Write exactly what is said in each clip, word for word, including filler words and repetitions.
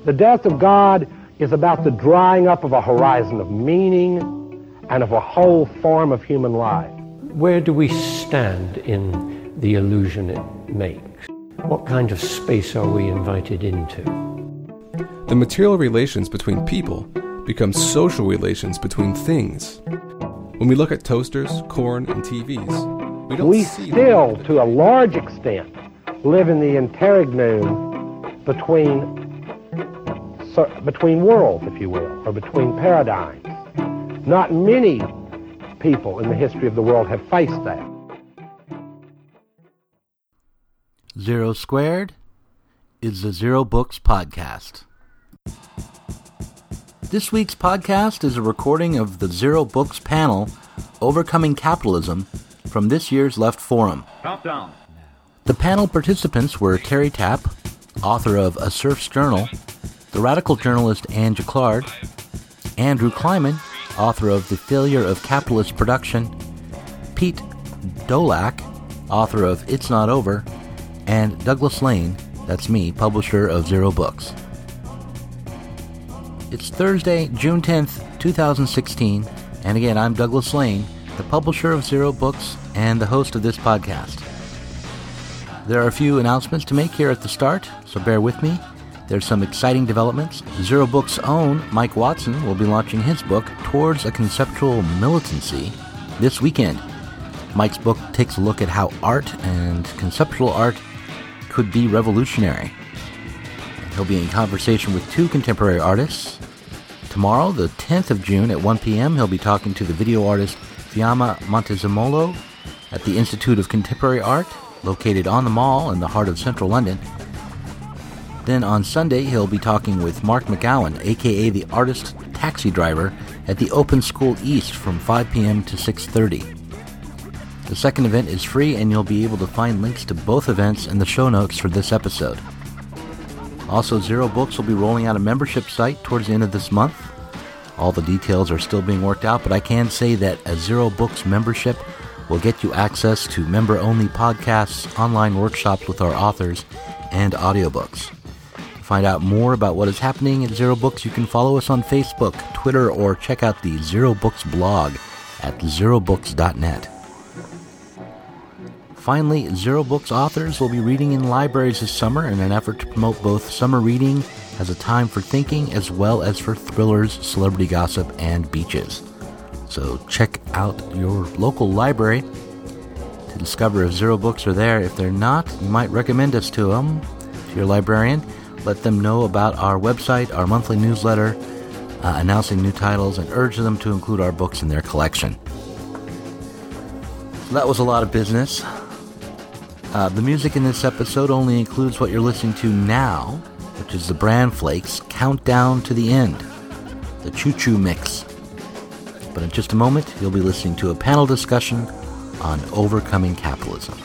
The death of God is about the drying up of a horizon of meaning and of a whole form of human life. Where do we stand in the illusion it makes? What kind of space are we invited into? The material relations between people become social relations between things. When we look at toasters, corn, and T Vs, we don't we see... still, to a large extent, live in the interregnum between, so, between worlds, if you will, or between paradigms. Not many people in the history of the world have faced that. Zero Squared is the Zero Books Podcast. This week's podcast is a recording of the Zero Books panel, Overcoming Capitalism, from this year's Left Forum. Countdown. The panel participants were Terry Tapp, author of A Serf's Journal, the radical journalist Ann Jaclard, Andrew Kleiman, author of The Failure of Capitalist Production, Pete Dolack, author of It's Not Over, and Douglas Lane, that's me, publisher of Zero Books. It's Thursday, June tenth, twenty sixteen, and again, I'm Douglas Lane, the publisher of Zero Books and the host of this podcast. There are a few announcements to make here at the start, so bear with me. There's some exciting developments. Zero Books' own Mike Watson will be launching his book, Towards a Conceptual Militancy, this weekend. Mike's book takes a look at how art and conceptual art could be revolutionary. He'll be in conversation with two contemporary artists. Tomorrow, the tenth of June at one p.m., he'll be talking to the video artist Fiamma Montezemolo at the Institute of Contemporary Art, located on the Mall in the heart of central London. Then on Sunday, he'll be talking with Mark McGowan, aka the artist taxi driver, at the Open School East from five p.m. to six thirty. The second event is free, and you'll be able to find links to both events in the show notes for this episode. Also, Zero Books will be rolling out a membership site towards the end of this month. All the details are still being worked out, but I can say that a Zero Books membership will get you access to member-only podcasts, online workshops with our authors, and audiobooks. To find out more about what is happening at Zero Books, you can follow us on Facebook, Twitter, or check out the Zero Books blog at zero books dot net. Finally, Zero Books authors will be reading in libraries this summer in an effort to promote both summer reading as a time for thinking as well as for thrillers, celebrity gossip, and beaches. So check out your local library to discover if Zero Books are there. If they're not, you might recommend us to them, to your librarian. Let them know about our website, our monthly newsletter, uh, announcing new titles, and urge them to include our books in their collection. So that was a lot of business. Uh, the music in this episode only includes what you're listening to now, which is the Bran Flakes Countdown to the End, the Choo Choo Mix. But in just a moment, you'll be listening to a panel discussion on overcoming capitalism.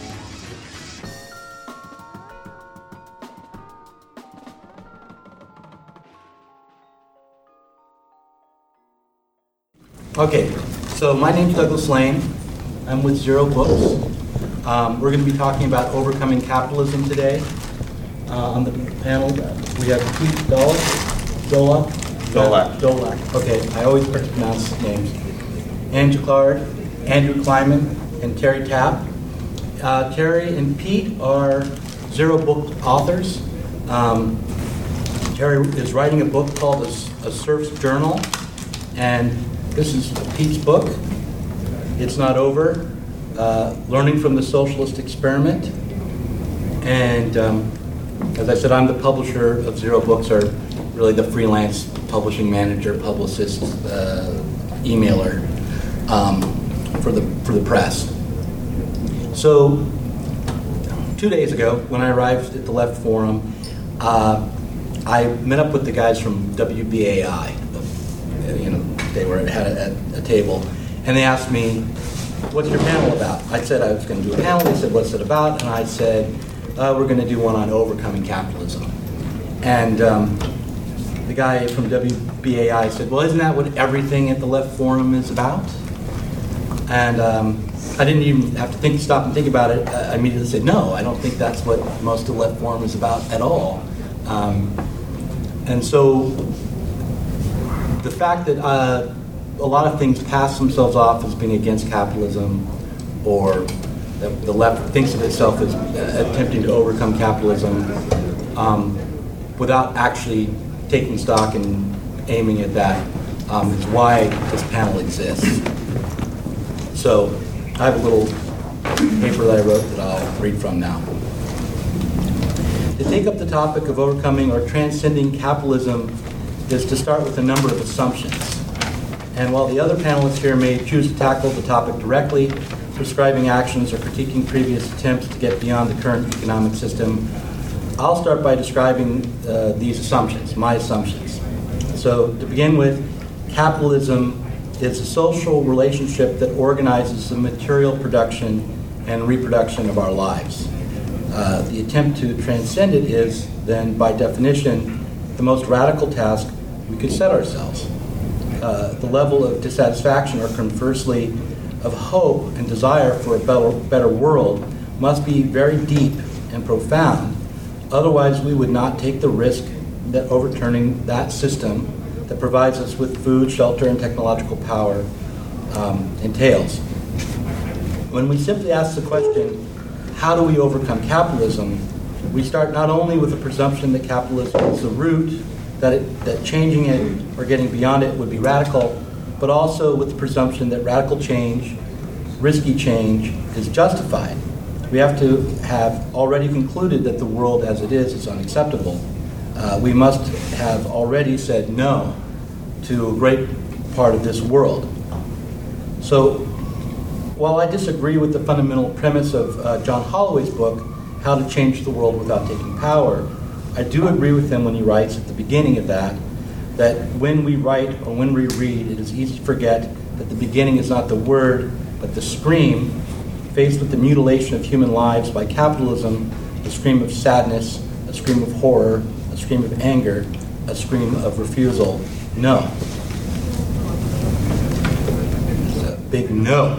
Okay, so my name's Douglas Lane. I'm with Zero Books. Um, we're going to be talking about overcoming capitalism today. Uh, on the panel, we have Pete Dolack. Dolack? Dolack. Dolack. Okay, I always pronounce names. Ann Jaclard, Andrew Kleiman, and Terry Tapp. Uh, Terry and Pete are Zero Book authors. Um, Terry is writing a book called A, a Serf's Journal, and this is Pete's book. It's Not Over. Uh, learning from the Socialist Experiment. And um, as I said, I'm the publisher of Zero Books, or really the freelance publishing manager, publicist, uh, emailer um, for the for the press. So two days ago, when I arrived at the Left Forum, uh, I met up with the guys from W B A I. You know, they were had a, at a table, and they asked me, "What's your panel about?" I said I was going to do a panel. They said, "What's it about?" And I said, uh, "We're going to do one on overcoming capitalism." And um, the guy from W B A I said, "Well, isn't that what everything at the Left Forum is about?" And um, I didn't even have to think, stop and think about it. I immediately said, "No, I don't think that's what most of the Left Forum is about at all." Um, and so the fact that uh, a lot of things pass themselves off as being against capitalism, or the, the left thinks of itself as uh, attempting to overcome capitalism um, without actually taking stock and aiming at that, um, is why this panel exists. So I have a little paper that I wrote that I'll read from now. To take up the topic of overcoming or transcending capitalism is to start with a number of assumptions. And while the other panelists here may choose to tackle the topic directly, prescribing actions or critiquing previous attempts to get beyond the current economic system, I'll start by describing uh, these assumptions, my assumptions. So to begin with, capitalism is a social relationship that organizes the material production and reproduction of our lives. Uh, the attempt to transcend it is, then, by definition, the most radical task we could set ourselves. Uh, the level of dissatisfaction, or conversely, of hope and desire for a better, better world must be very deep and profound. Otherwise, we would not take the risk that overturning that system that provides us with food, shelter, and technological power um, entails. When we simply ask the question, how do we overcome capitalism, we start not only with the presumption that capitalism is the root, that, it, that changing it or getting beyond it would be radical, but also with the presumption that radical change, risky change, is justified. We have to have already concluded that the world as it is is unacceptable. Uh, we must have already said no to a great part of this world. So, while I disagree with the fundamental premise of uh, John Holloway's book, How to Change the World Without Taking Power, I do agree with him when he writes at the beginning of that, that when we write or when we read, it is easy to forget that the beginning is not the word, but the scream. Faced with the mutilation of human lives by capitalism, a scream of sadness, a scream of horror, a scream of anger, a scream of refusal. No. It's a big no.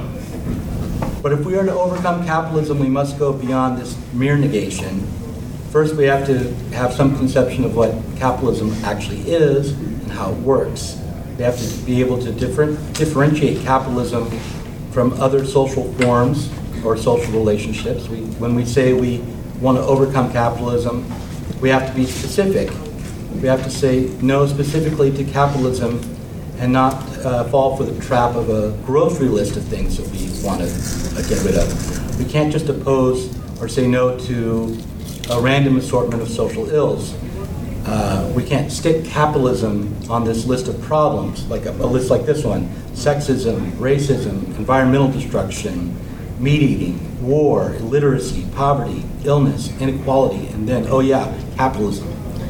But if we are to overcome capitalism, we must go beyond this mere negation. First, we have to have some conception of what capitalism actually is and how it works. We have to be able to different, differentiate capitalism from other social forms or social relationships. We, when we say we want to overcome capitalism, we have to be specific. We have to say no specifically to capitalism and not uh, fall for the trap of a grocery list of things that we want to uh, get rid of. We can't just oppose or say no to a random assortment of social ills. Uh, we can't stick capitalism on this list of problems, like a, a list like this one: sexism, racism, environmental destruction, meat eating, war, illiteracy, poverty, illness, inequality, and then, oh yeah, capitalism.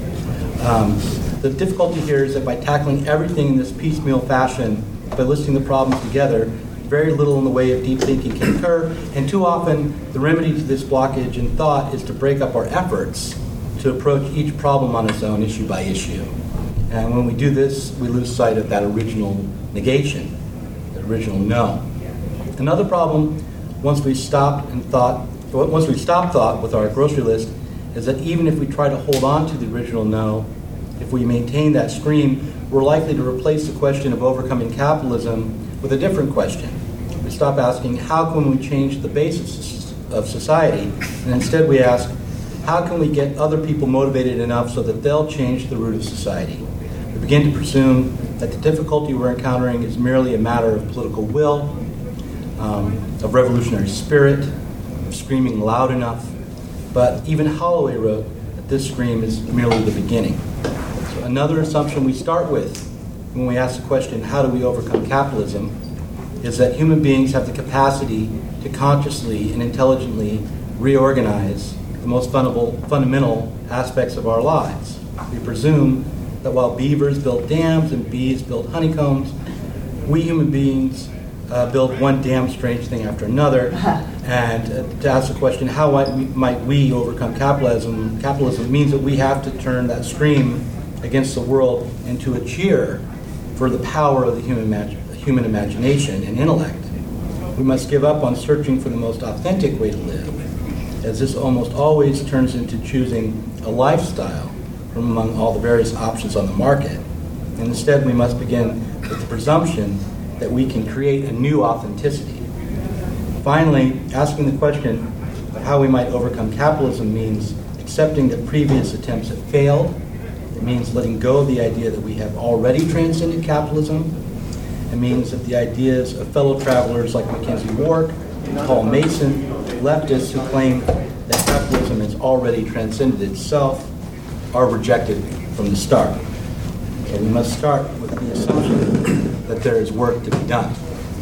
Um, the difficulty here is that by tackling everything in this piecemeal fashion, by listing the problems together, very little in the way of deep thinking can occur, and too often the remedy to this blockage in thought is to break up our efforts to approach each problem on its own, issue by issue. And when we do this, we lose sight of that original negation, the original no. Another problem, once we stopped and thought, once we stop thought with our grocery list, is that even if we try to hold on to the original no, if we maintain that scream, we're likely to replace the question of overcoming capitalism with a different question. We stop asking, how can we change the basis of society? And instead we ask, how can we get other people motivated enough so that they'll change the root of society? We begin to presume that the difficulty we're encountering is merely a matter of political will, um, of revolutionary spirit, of screaming loud enough. But even Holloway wrote that this scream is merely the beginning. So another assumption we start with when we ask the question, how do we overcome capitalism, is that human beings have the capacity to consciously and intelligently reorganize the most fundamental, fundamental aspects of our lives. We presume that while beavers build dams and bees build honeycombs, we human beings uh, build one damn strange thing after another. And uh, to ask the question, how might we, might we overcome capitalism? Capitalism means that we have to turn that scream against the world into a cheer for the power of the human, imag- human imagination and intellect. We must give up on searching for the most authentic way to live, as this almost always turns into choosing a lifestyle from among all the various options on the market. And instead, we must begin with the presumption that we can create a new authenticity. Finally, asking the question of how we might overcome capitalism means accepting that previous attempts have failed. It means letting go of the idea that we have already transcended capitalism. It means that the ideas of fellow travelers like Mackenzie Wark and Paul Mason, leftists who claim that capitalism has already transcended itself, are rejected from the start. So we must start with the assumption that there is work to be done.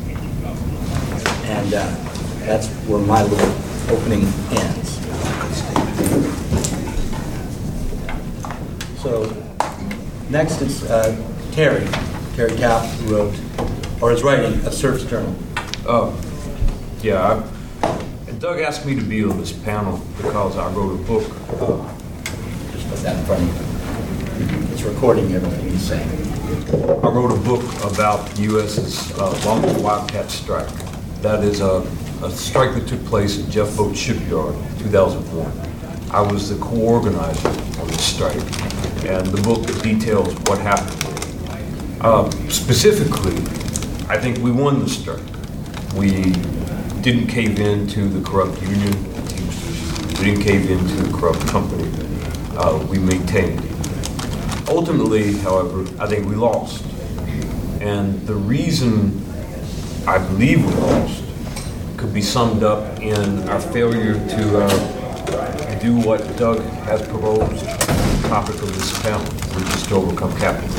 And uh, that's where my little opening ends. So next is uh, Terry, Terry Kapp, who wrote, or is writing, A Serf's Journal. Oh, yeah. I, Doug asked me to be on this panel because I wrote a book. Uh, just put that in front of you. It's recording everything he's saying. I wrote a book about the U S's uh, Longview Wildcat strike. That is a, a strike that took place at Jeff Boat Shipyard in two thousand one. I was the co-organizer of the strike, and the book details what happened. Uh, specifically, I think we won the strike. We didn't cave in to the corrupt union, Teamsters. We didn't cave into the corrupt company. Uh, we maintained. Ultimately, however, I think we lost. And the reason I believe we lost could be summed up in our failure to uh, do what Doug has proposed, the topic of this panel, which is to overcome capitalism.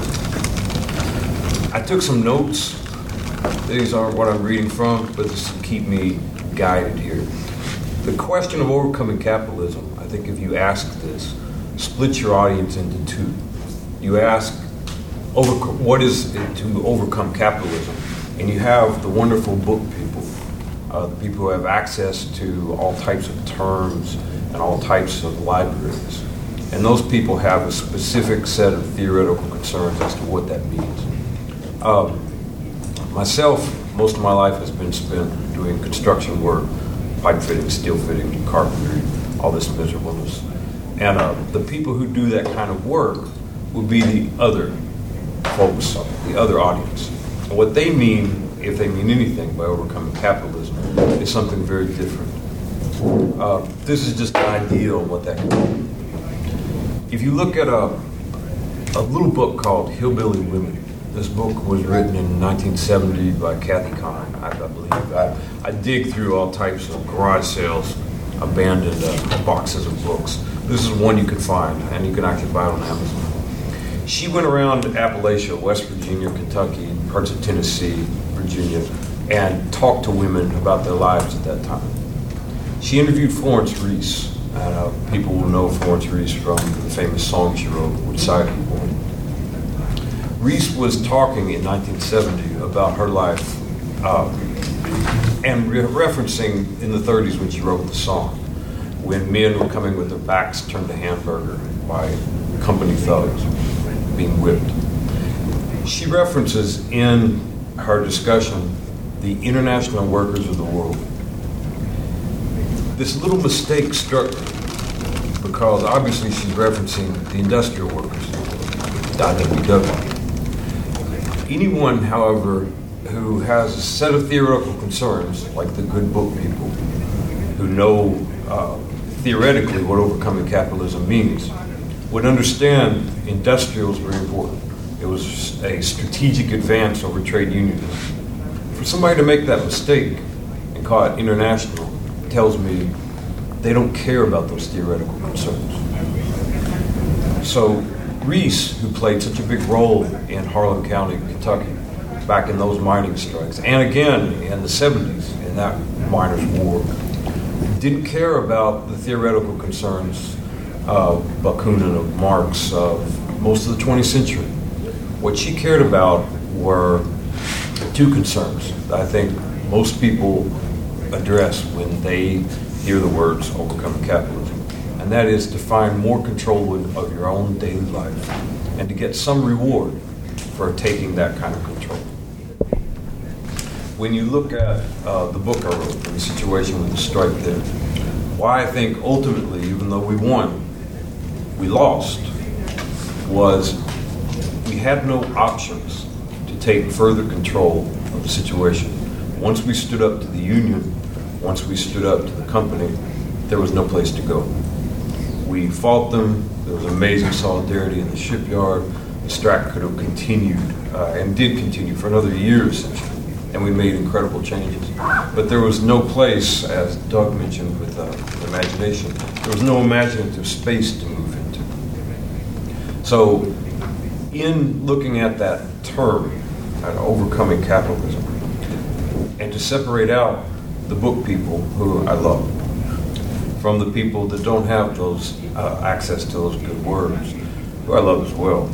I took some notes. These aren't what I'm reading from, but this will keep me guided here. The question of overcoming capitalism, I think if you ask this, split your audience into two. You ask, over, what is it to overcome capitalism? And you have the wonderful book people, uh, the people who have access to all types of terms and all types of libraries. And those people have a specific set of theoretical concerns as to what that means. Um, myself, most of my life has been spent doing construction work, pipe fitting, steel fitting, carpentry, all this miserableness. And uh, the people who do that kind of work would be the other folks, the other audience. And what they mean, if they mean anything by overcoming capitalism, is something very different. Uh, this is just an idea of what that could be. If you look at a, a little book called Hillbilly Women, this book was written in nineteen seventy by Kathy Kahn, I, I believe. I, I dig through all types of garage sales, abandoned uh, boxes of books. This is one you can find, and you can actually buy it on Amazon. She went around Appalachia, West Virginia, Kentucky, parts of Tennessee, Virginia, and talked to women about their lives at that time. She interviewed Florence Reese, and uh, people will know Florence Reese from the famous song she wrote, Which Side Are You On? Reese was talking in nineteen seventy about her life uh, and re- referencing in the thirties when she wrote the song, when men were coming with their backs turned to hamburger by company thugs being whipped. She references in her discussion the international workers of the world. This little mistake struck me because obviously she's referencing the industrial workers, I W W. Anyone, however, who has a set of theoretical concerns, like the good book people, who know uh, theoretically what overcoming capitalism means, would understand industrial is very important. It was a strategic advance over trade unionism. For somebody to make that mistake and call it international tells me they don't care about those theoretical concerns. So Reese, who played such a big role in Harlan County, Kentucky, back in those mining strikes, and again in the seventies in that miners' war, didn't care about the theoretical concerns of Bakunin, of Marx, of most of the twentieth century. What she cared about were two concerns that I think most people address when they hear the words overcoming capitalism. And that is to find more control of your own daily life and to get some reward for taking that kind of control. When you look at uh, the book I wrote, The Situation with the Strike There, why I think ultimately, even though we won, we lost, was we had no options to take further control of the situation. Once we stood up to the union, once we stood up to the company, there was no place to go. We fought them. There was amazing solidarity in the shipyard. The strike could have continued uh, and did continue for another year, essentially. And we made incredible changes. But there was no place, as Doug mentioned with, uh, with imagination, there was no imaginative space to move into. So in looking at that term, uh, overcoming capitalism, and to separate out the book people who I love from the people that don't have those uh, access to those good words, who I love as well.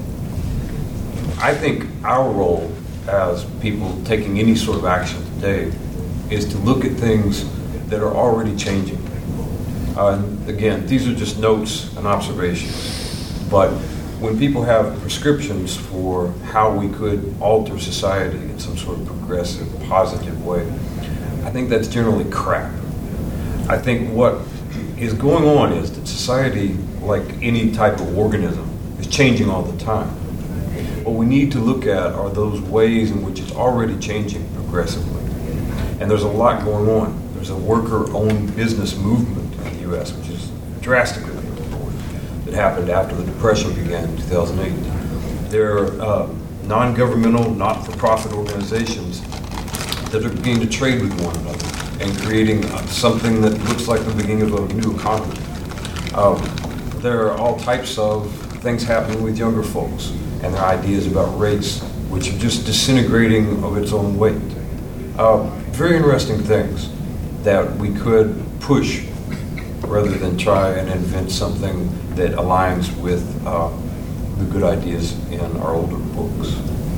I think our role as people taking any sort of action today is to look at things that are already changing. Uh, and again, these are just notes and observations, but when people have prescriptions for how we could alter society in some sort of progressive, positive way, I think that's generally crap. I think what is going on is that society, like any type of organism, is changing all the time. What we need to look at are those ways in which it's already changing progressively. And there's a lot going on. There's a worker-owned business movement in the U S, which is drastically important, that happened after the Depression began in two thousand eight. There are uh, non-governmental, not-for-profit organizations that are beginning to trade with one another and creating something that looks like the beginning of a new economy. Um, there are all types of things happening with younger folks and their ideas about race, which are just disintegrating of its own weight. Uh, very interesting things that we could push rather than try and invent something that aligns with uh, the good ideas in our older books.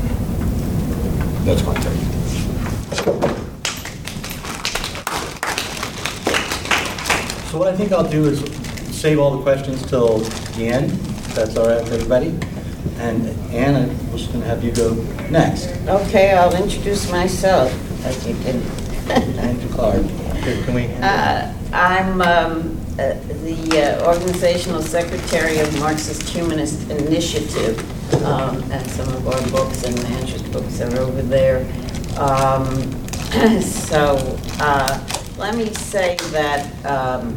That's my take. So what I think I'll do is save all the questions till the end, if that's all right with everybody. And Anne, I'm just going to have you go next. Okay, I'll introduce myself, as you did. Andrew Clark. Here, can we? Uh, I'm um, uh, the uh, organizational secretary of Marxist Humanist Initiative, um, and some of our books and Andrew's books are over there. Um, so uh, let me say that um,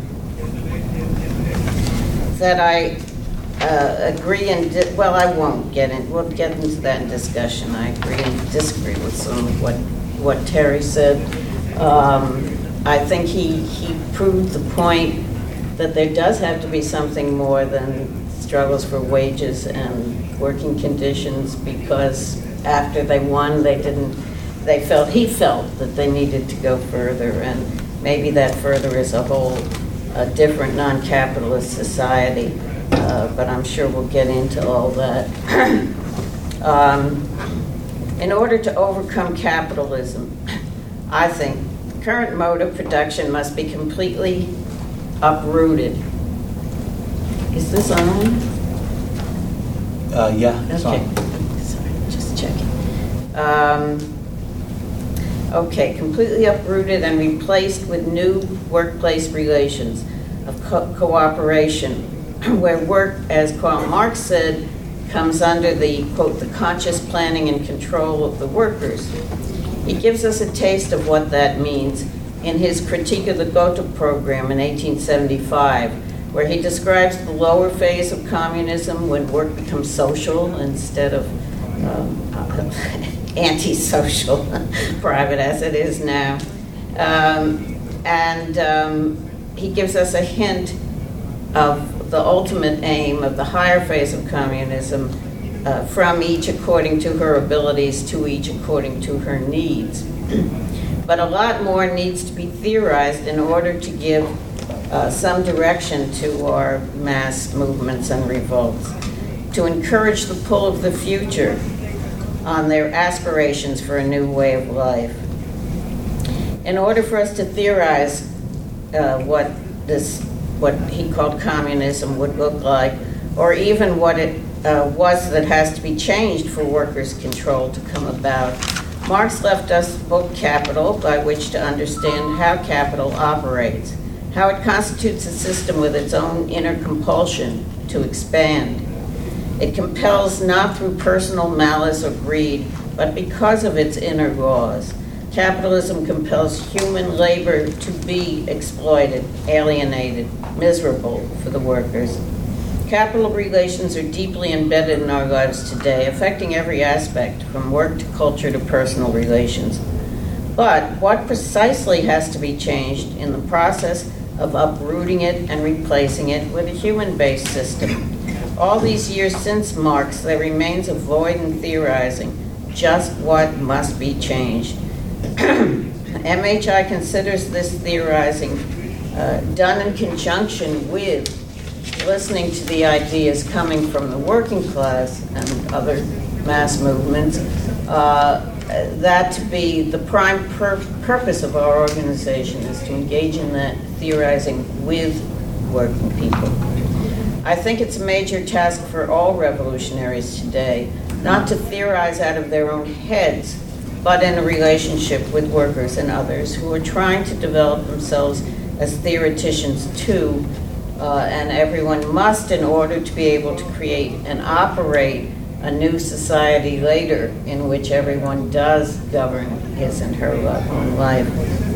that I uh, agree and di- well, I won't get in. We'll get into that in discussion. I agree and disagree with some of what what Terry said. Um, I think he he proved the point that there does have to be something more than struggles for wages and working conditions, because after they won, they didn't. They felt he felt that they needed to go further, and maybe that further is a whole a different non-capitalist society. Uh, but I'm sure we'll get into all that. um, in order to overcome capitalism, I think current mode of production must be completely uprooted. Is this on? Uh, yeah, it's okay. on. Sorry, just checking. Um, okay, completely uprooted and replaced with new workplace relations of co- cooperation, where work, as Karl Marx said, comes under the, quote, the conscious planning and control of the workers. He gives us a taste of what that means in his critique of the Gotha program in eighteen seventy-five, where he describes the lower phase of communism when work becomes social instead of um, antisocial, private as it is now. Um, and um, he gives us a hint of the ultimate aim of the higher phase of communism, uh, from each according to her abilities to each according to her needs. But a lot more needs to be theorized in order to give uh, some direction to our mass movements and revolts, to encourage the pull of the future on their aspirations for a new way of life. In order for us to theorize uh, what this, what he called communism would look like, or even what it uh, was that has to be changed for workers' control to come about, Marx left us book Capital, by which to understand how capital operates, how it constitutes a system with its own inner compulsion to expand. It compels not through personal malice or greed, but because of its inner laws. Capitalism compels human labor to be exploited, alienated, miserable for the workers. Capital relations are deeply embedded in our lives today, affecting every aspect, from work to culture to personal relations. But what precisely has to be changed in the process of uprooting it and replacing it with a human-based system? All these years since Marx, there remains a void in theorizing just what must be changed. M H I considers this theorizing uh, done in conjunction with listening to the ideas coming from the working class and other mass movements, uh, that to be the prime pur- purpose of our organization is to engage in that theorizing with working people. I think it's a major task for all revolutionaries today, not to theorize out of their own heads, but in a relationship with workers and others who are trying to develop themselves as theoreticians too, uh, and everyone must, in order to be able to create and operate a new society later in which everyone does govern his and her own life.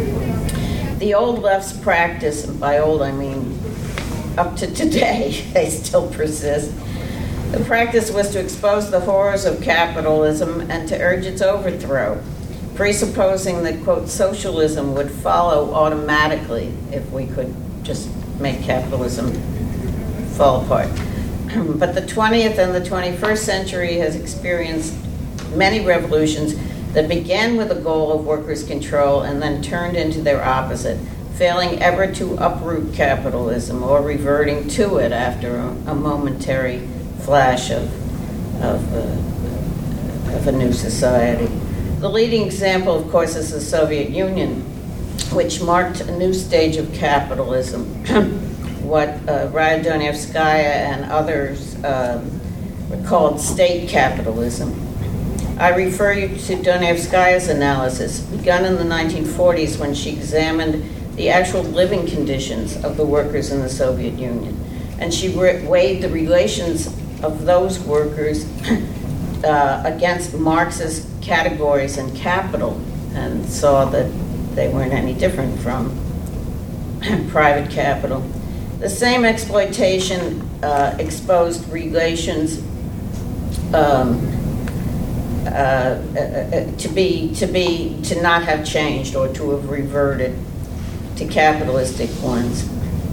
The old left's practice, and by old I mean up to today, they still persist. The practice was to expose the horrors of capitalism and to urge its overthrow, presupposing that, quote, socialism would follow automatically if we could just make capitalism fall apart. But the twentieth and the twenty-first century has experienced many revolutions that began with the goal of workers' control and then turned into their opposite, failing ever to uproot capitalism or reverting to it after a, a momentary flash of, of, uh, of a new society. The leading example, of course, is the Soviet Union, which marked a new stage of capitalism, what uh, Raya Donevskaya and others uh, called state capitalism. I refer you to Donevskaya's analysis, begun in the nineteen forties when she examined the actual living conditions of the workers in the Soviet Union. And she re- weighed the relations of those workers uh, against Marx's categories in capital and saw that they weren't any different from private capital. The same exploitation uh, exposed relations um, uh, uh, to be to be to not have changed or to have reverted to capitalistic ones.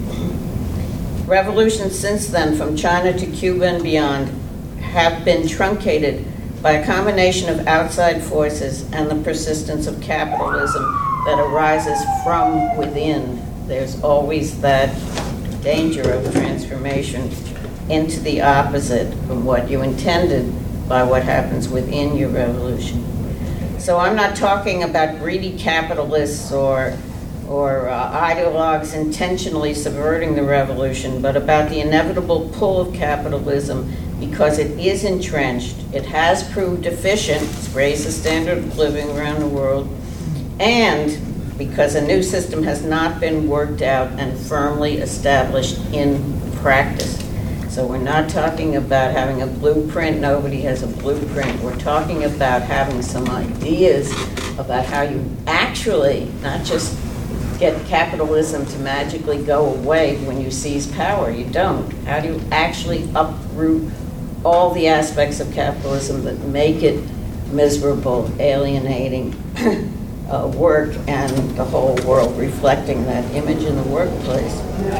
Revolutions since then, from China to Cuba and beyond, have been truncated by a combination of outside forces and the persistence of capitalism that arises from within. There's always that danger of transformation into the opposite from what you intended by what happens within your revolution. So I'm not talking about greedy capitalists or or uh, ideologues intentionally subverting the revolution, but about the inevitable pull of capitalism because it is entrenched, it has proved efficient, it's raised the standard of living around the world, and because a new system has not been worked out and firmly established in practice. So we're not talking about having a blueprint, nobody has a blueprint. We're talking about having some ideas about how you actually, not just get capitalism to magically go away when you seize power. You don't. How do you actually uproot all the aspects of capitalism that make it miserable, alienating uh, work and the whole world reflecting that image in the workplace?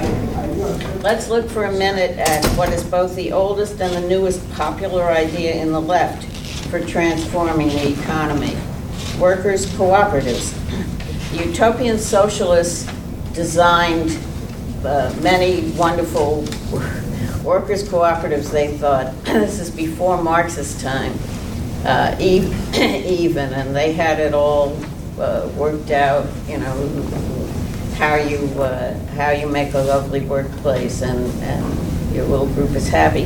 Let's look for a minute at what is both the oldest and the newest popular idea in the left for transforming the economy: workers' cooperatives. The utopian socialists designed uh, many wonderful workers' cooperatives, they thought. This is before Marx's time, uh, even, and they had it all uh, worked out, you know, how you uh, how you make a lovely workplace and, and your little group is happy.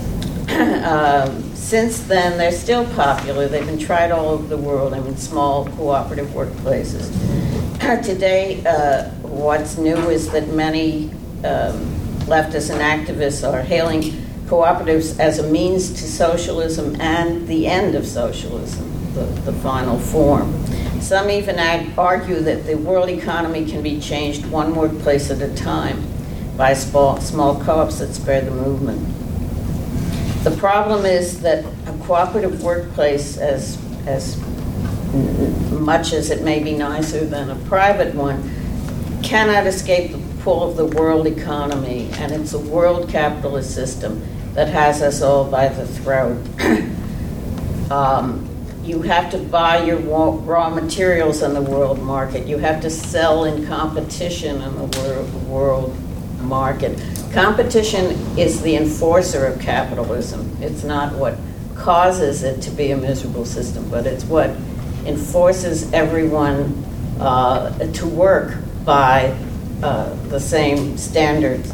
um, since then, they're still popular. They've been tried all over the world, I mean, small cooperative workplaces. Today, uh, what's new is that many um, leftists and activists are hailing cooperatives as a means to socialism and the end of socialism, the, the final form. Some even argue that the world economy can be changed one workplace at a time by small, small co-ops that spread the movement. The problem is that a cooperative workplace, as, as much as it may be nicer than a private one, cannot escape the pull of the world economy, and it's a world capitalist system that has us all by the throat. um, you have to buy your raw materials on the world market. You have to sell in competition in the world, world market. Competition is the enforcer of capitalism. It's not what causes it to be a miserable system, but it's what enforces everyone uh, to work by uh, the same standards.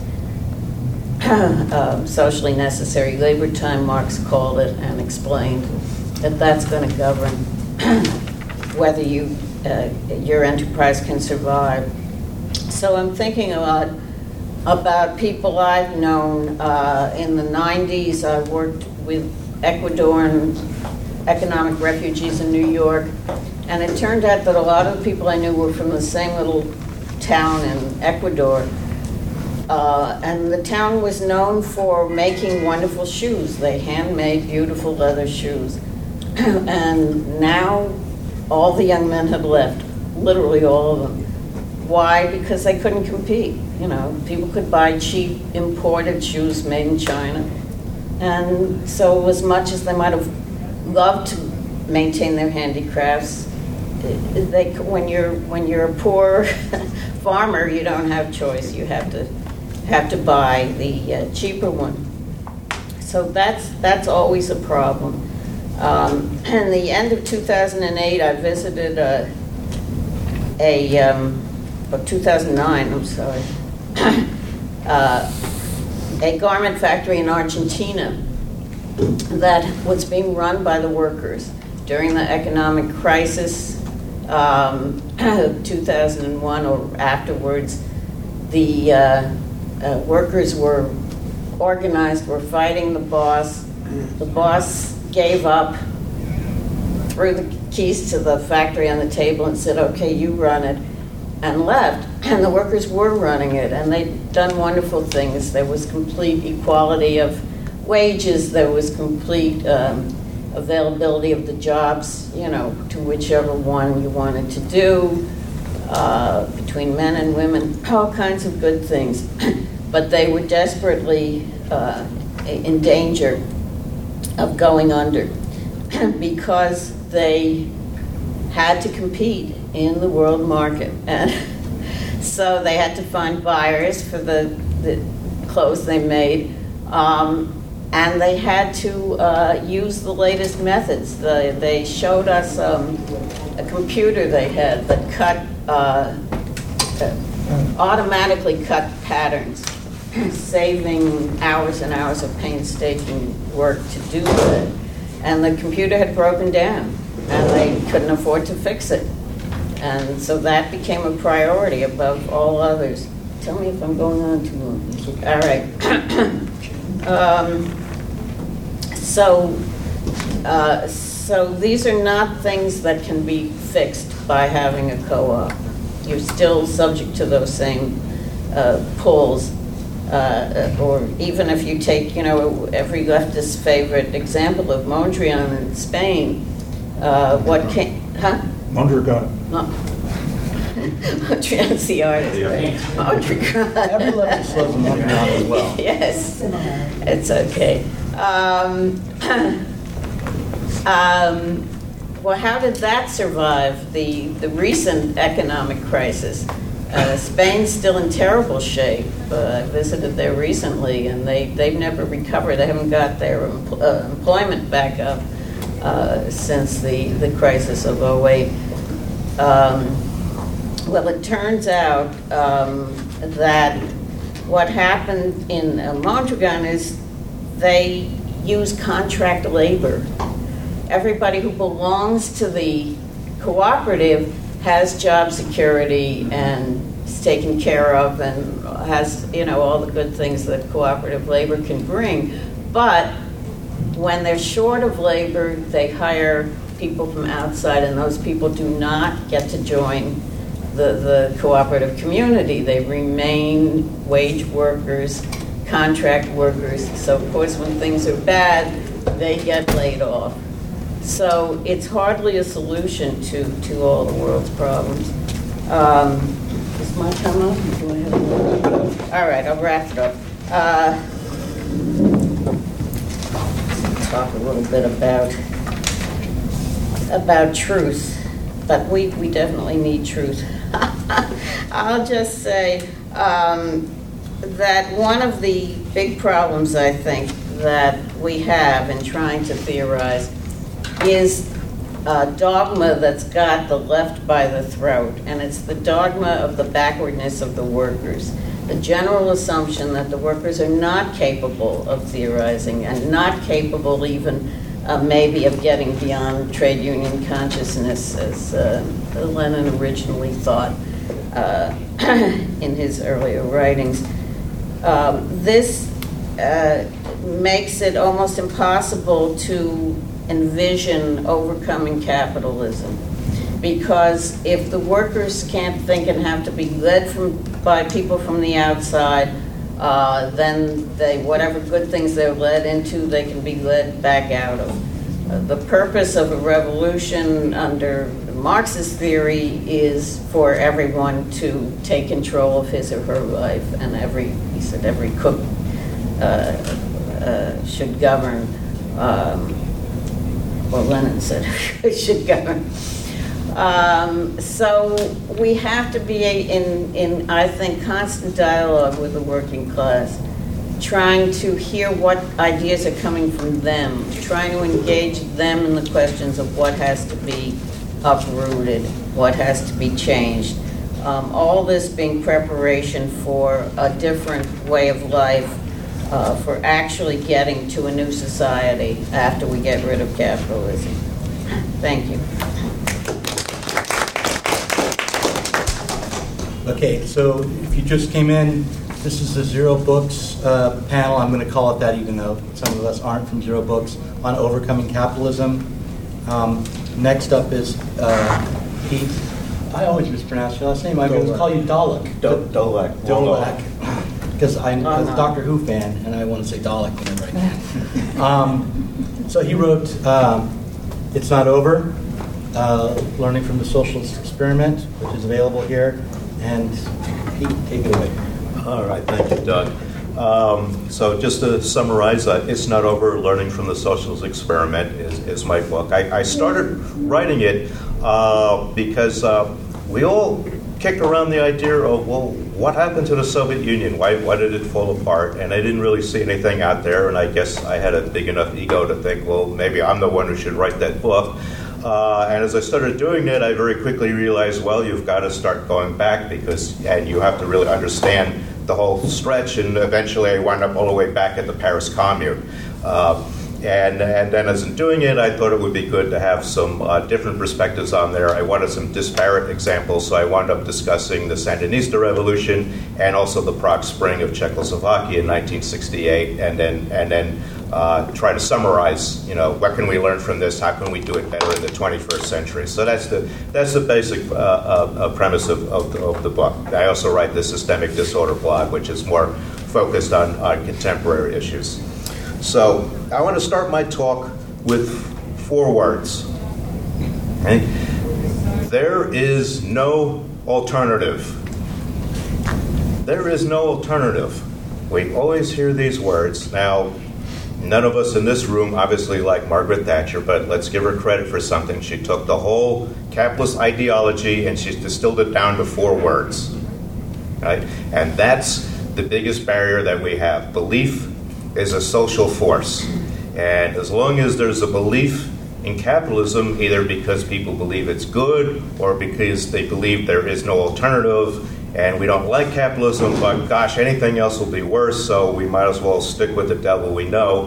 um, socially necessary labor time, Marx called it, and explained that that's going to govern whether you uh, your enterprise can survive. So I'm thinking about about people I've known. Uh, in the nineties, I worked with Ecuadorian economic refugees in New York, and it turned out that a lot of the people I knew were from the same little town in Ecuador. Uh, and the town was known for making wonderful shoes. They handmade beautiful leather shoes. And now all the young men have left, literally all of them. Why? Because they couldn't compete. You know, people could buy cheap imported shoes made in China. And so as much as they might have loved to maintain their handicrafts, they, when you're when you're a poor farmer, you don't have choice. You have to have to buy the uh, cheaper one. So that's that's always a problem. Um, in the end of two thousand eight, I visited a, a um, or two thousand nine, I'm sorry, uh, a garment factory in Argentina that was being run by the workers during the economic crisis, um, two thousand one or afterwards. The uh, uh, workers were organized, were fighting the boss. The boss gave up, threw the keys to the factory on the table and said, okay, you run it, and left. And the workers were running it, and they'd done wonderful things. There was complete equality of wages. There was complete um, availability of the jobs, you know, to whichever one you wanted to do, uh, between men and women, all kinds of good things. But they were desperately uh, in danger of going under because they had to compete in the world market. And so they had to find buyers for the, the clothes they made. Um, and they had to uh, use the latest methods. The, they showed us um, a computer they had that cut, uh, uh, automatically cut patterns, saving hours and hours of painstaking work to do that. And the computer had broken down, and they couldn't afford to fix it. And so that became a priority above all others. Tell me if I'm going on too long. All right. um, so, uh, so these are not things that can be fixed by having a co-op. You're still subject to those same uh, pulls. Uh, or even if you take, you know, every leftist's favorite example of Mondrian in Spain, uh, what came, huh? Mondrian. Oh. Mondrian's the artist, right? Mondrian. Every leftist loves Mondrian as well. Yes, it's okay. Um, um, well, how did that survive the, the recent economic crisis? Uh, Spain's still in terrible shape. Uh, I visited there recently, and they, they've never recovered. They haven't got their empl- uh, employment back up uh, since the, the crisis of oh eight. Um, well, it turns out um, that what happened in uh, Mondragon is they use contract labor. Everybody who belongs to the cooperative has job security and is taken care of and has, you know, all the good things that cooperative labor can bring. But when they're short of labor, they hire people from outside, and those people do not get to join the, the cooperative community. They remain wage workers, contract workers. So, of course, when things are bad, they get laid off. So it's hardly a solution to, to all the world's problems. Um, is my time up? Do I have more? All right, I'll wrap it up. Uh, talk a little bit about about truth, but we, we definitely need truth. I'll just say um, that one of the big problems, I think, that we have in trying to theorize is a dogma that's got the left by the throat, and it's the dogma of the backwardness of the workers. The general assumption that the workers are not capable of theorizing and not capable even uh, maybe of getting beyond trade union consciousness, as uh, Lenin originally thought uh, in his earlier writings. Um, this uh, makes it almost impossible to envision overcoming capitalism, because if the workers can't think and have to be led from by people from the outside, uh, then they whatever good things they're led into, they can be led back out of. Uh, the purpose of a revolution under Marxist theory is for everyone to take control of his or her life, and every he said every cook uh, uh, should govern. Um, well, Lenin said should govern. Um, so we have to be in, in, I think, constant dialogue with the working class, trying to hear what ideas are coming from them, trying to engage them in the questions of what has to be uprooted, what has to be changed. Um, all this being preparation for a different way of life, uh, for actually getting to a new society after we get rid of capitalism. Thank you. Okay, so if you just came in, this is the Zero Books uh, panel. I'm going to call it that, even though some of us aren't from Zero Books, on overcoming capitalism. Um, next up is uh, Pete. I always mispronounce your last name. I'm going to call you Dalek. Dolek. Dolek. Because I'm a Doctor Who fan, and I want to say Dalek whenever I can. um, so he wrote um, It's Not Over, uh, Learning from the Socialist Experiment, which is available here. And Pete, take it away. All right, thank you, Doug. Um, so just to summarize, uh, It's Not Over, Learning from the Socialist Experiment is, is my book. I, I started writing it uh, because uh, we all kicked around the idea of, well, what happened to the Soviet Union? Why, why did it fall apart? And I didn't really see anything out there, and I guess I had a big enough ego to think, well, maybe I'm the one who should write that book. Uh, and as I started doing it, I very quickly realized, well, you've got to start going back, because, and you have to really understand the whole stretch, and eventually I wound up all the way back at the Paris Commune. Uh, and, and then as in doing it, I thought it would be good to have some uh, different perspectives on there. I wanted some disparate examples, so I wound up discussing the Sandinista Revolution and also the Prague Spring of Czechoslovakia in nineteen sixty-eight, and then and then Uh, try to summarize, you know, what can we learn from this? How can we do it better in the twenty-first century? So that's the that's the basic uh, uh, premise of, of, the, of the book. I also write the Systemic Disorder blog, which is more focused on, on contemporary issues. So I want to start my talk with four words. Okay? There is no alternative. There is no alternative. We always hear these words. Now, none of us in this room obviously like Margaret Thatcher, but let's give her credit for something. She took the whole capitalist ideology and she's distilled it down to four words. Right? And that's the biggest barrier that we have. Belief is a social force. And as long as there's a belief in capitalism, either because people believe it's good or because they believe there is no alternative, and we don't like capitalism, but gosh, anything else will be worse, so we might as well stick with the devil we know.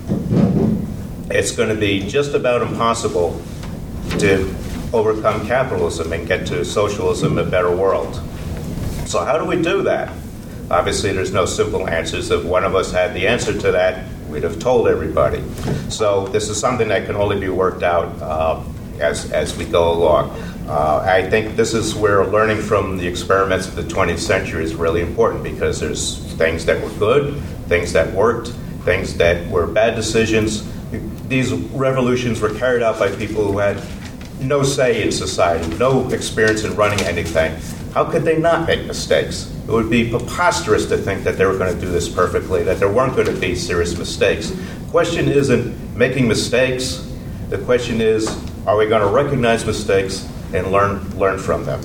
It's going to be just about impossible to overcome capitalism and get to socialism, a better world. So how do we do that? Obviously, there's no simple answers. If one of us had the answer to that, We'd have told everybody. So this is something that can only be worked out uh, as as we go along. Uh, I think this is where learning from the experiments of the twentieth century is really important, because there's things that were good, things that worked, things that were bad decisions. These revolutions were carried out by people who had no say in society, no experience in running anything. How could they not make mistakes? It would be preposterous to think that they were going to do this perfectly, that there weren't going to be serious mistakes. The question isn't making mistakes. The question is, are we going to recognize mistakes and learn learn from them?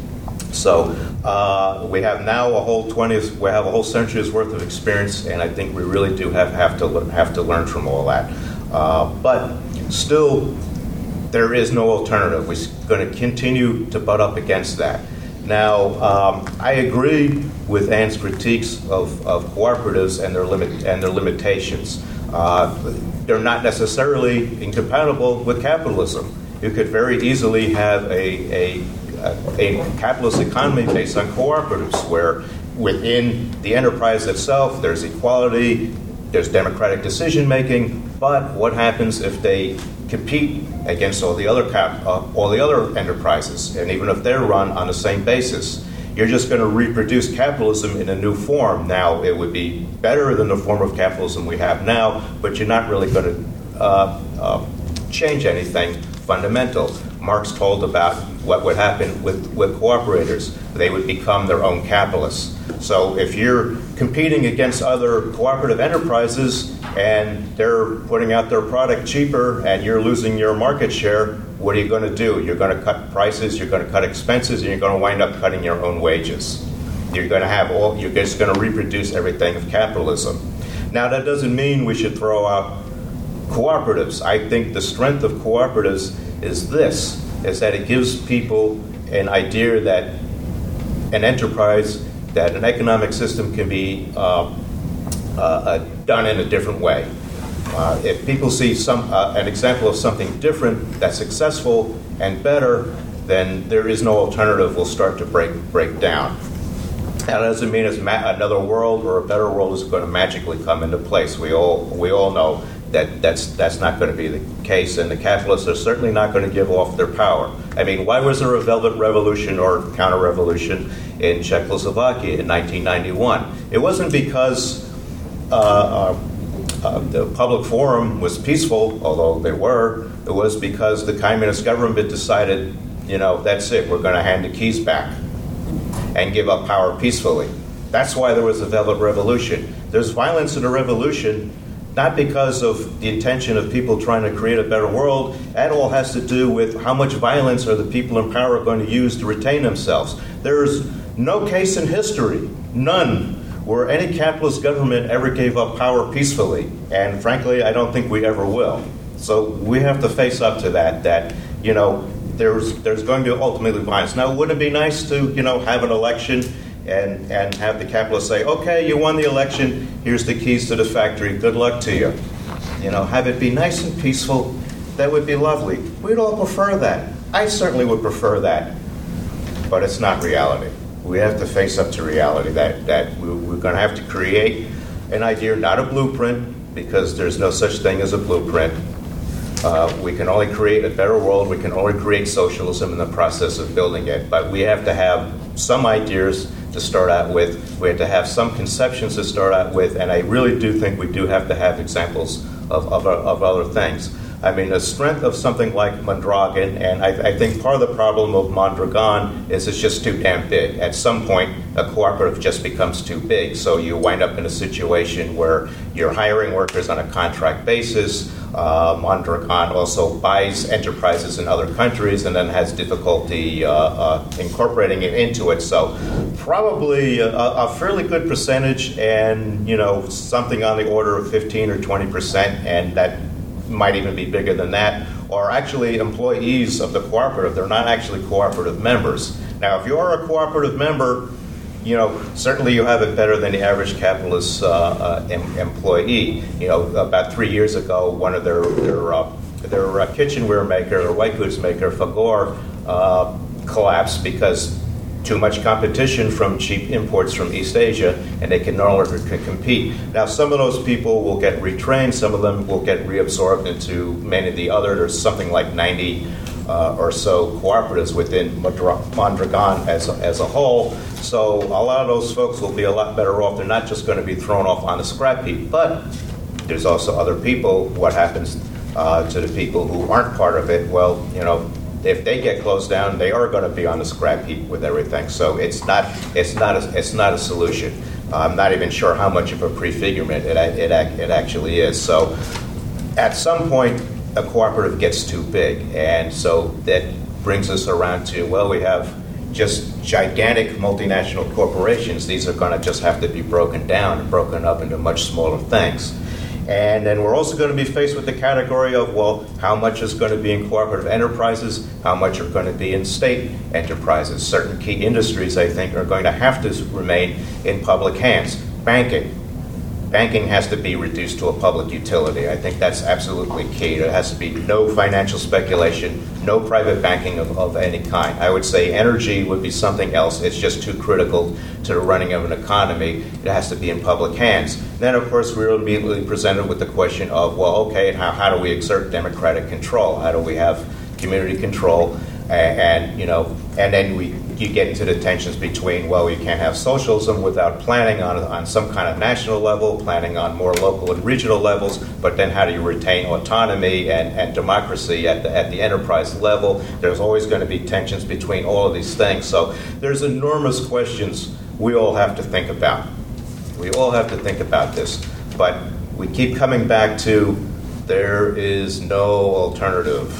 So uh, we have now a whole twentieth, we have a whole century's worth of experience, and I think we really do have, have to have to learn from all that. Uh, but still, there is no alternative. We're going to continue to butt up against that. Now, um, I agree with Ann's critiques of, of cooperatives and their limit and their limitations. Uh, they're not necessarily incompatible with capitalism. You could very easily have a, a, a capitalist economy based on cooperatives, where within the enterprise itself there's equality, there's democratic decision making. But what happens if they compete against all the other cap, uh, all the other enterprises, and even if they're run on the same basis? You're just going to reproduce capitalism in a new form. Now, it would be better than the form of capitalism we have now, but you're not really going to uh, uh, change anything fundamental. Marx told about what would happen with, with cooperators. They would become their own capitalists. So if you're competing against other cooperative enterprises and they're putting out their product cheaper and you're losing your market share, what are you going to do? You're going to cut prices, you're going to cut expenses, and you're going to wind up cutting your own wages. You're going to have all, you're just going to reproduce everything of capitalism. Now, that doesn't mean we should throw out cooperatives. I think the strength of cooperatives is this, is that it gives people an idea that an enterprise, that an economic system can be uh, uh, uh, done in a different way. Uh, if people see some uh, an example of something different that's successful and better, then there is no alternative will start to break break down. That doesn't mean it's ma- another world or a better world is going to magically come into place. We all we all know that that's that's not going to be the case, and the capitalists are certainly not going to give off their power. I mean, why was there a Velvet Revolution or counter-revolution in Czechoslovakia in nineteen ninety-one? It wasn't because uh, uh, uh, the public forum was peaceful, although they were. It was because the communist government decided, you know, that's it, we're going to hand the keys back and give up power peacefully. That's why there was a Velvet Revolution. There's violence in a revolution, not because of the intention of people trying to create a better world. That all has to do with how much violence are the people in power going to use to retain themselves. There's no case in history, none, where any capitalist government ever gave up power peacefully. And frankly, I don't think we ever will. So we have to face up to that, that, you know, there's there's going to ultimately be violence. Now, wouldn't it be nice to, you know, have an election and, and have the capitalists say, okay, you won the election, here's the keys to the factory, good luck to you. You know, have it be nice and peaceful. That would be lovely. We'd all prefer that. I certainly would prefer that. But it's not reality. We have to face up to reality that, that we, we're going to have to create an idea, not a blueprint, because there's no such thing as a blueprint. Uh, we can only create a better world. We can only create socialism in the process of building it. But we have to have some ideas to start out with. We have to have some conceptions to start out with. And I really do think we do have to have examples of, of, of other things. I mean, the strength of something like Mondragon, and I, I think part of the problem of Mondragon is it's just too damn big. At some point, a cooperative just becomes too big. So you wind up in a situation where you're hiring workers on a contract basis. Uh, Mondragon also buys enterprises in other countries and then has difficulty uh, uh, incorporating it into it. So probably a, a fairly good percentage, and you know, something on the order of fifteen or twenty percent, and that might even be bigger than that, are actually employees of the cooperative. They're not actually cooperative members. Now, if you're a cooperative member, you know, certainly you have it better than the average capitalist uh, uh, em- employee. You know, about three years ago, one of their their, uh, their uh, kitchenware maker or white goods maker, Fagor, uh, collapsed because too much competition from cheap imports from East Asia, and they can no longer c- compete. Now, some of those people will get retrained, some of them will get reabsorbed into many of the other. There's something like ninety uh, or so cooperatives within Mondragon as a, as a whole. So a lot of those folks will be a lot better off. They're not just going to be thrown off on the scrap heap, but there's also other people. What happens uh, to the people who aren't part of it? Well, you know, if they get closed down, they are going to be on the scrap heap with everything. So it's not it's not a, it's not a solution. I'm not even sure how much of a prefigurement it it it actually is. So at some point, a cooperative gets too big, and so that brings us around to, well, we have just gigantic multinational corporations. These are going to just have to be broken down and broken up into much smaller things. And then we're also going to be faced with the category of, well, how much is going to be in cooperative enterprises, how much are going to be in state enterprises. Certain key industries, I think, are going to have to remain in public hands. Banking. Banking has to be reduced to a public utility. I think that's absolutely key. There has to be no financial speculation, no private banking of, of any kind. I would say energy would be something else. It's just too critical to the running of an economy. It has to be in public hands. Then, of course, we're immediately presented with the question of, well, okay, how, how do we exert democratic control? How do we have community control? And, and you know, and then we you get into the tensions between, well, you can't have socialism without planning on on some kind of national level, planning on more local and regional levels, but then how do you retain autonomy and, and democracy at the at the enterprise level? There's always going to be tensions between all of these things. So there's enormous questions we all have to think about. We all have to think about this. But we keep coming back to there is no alternative.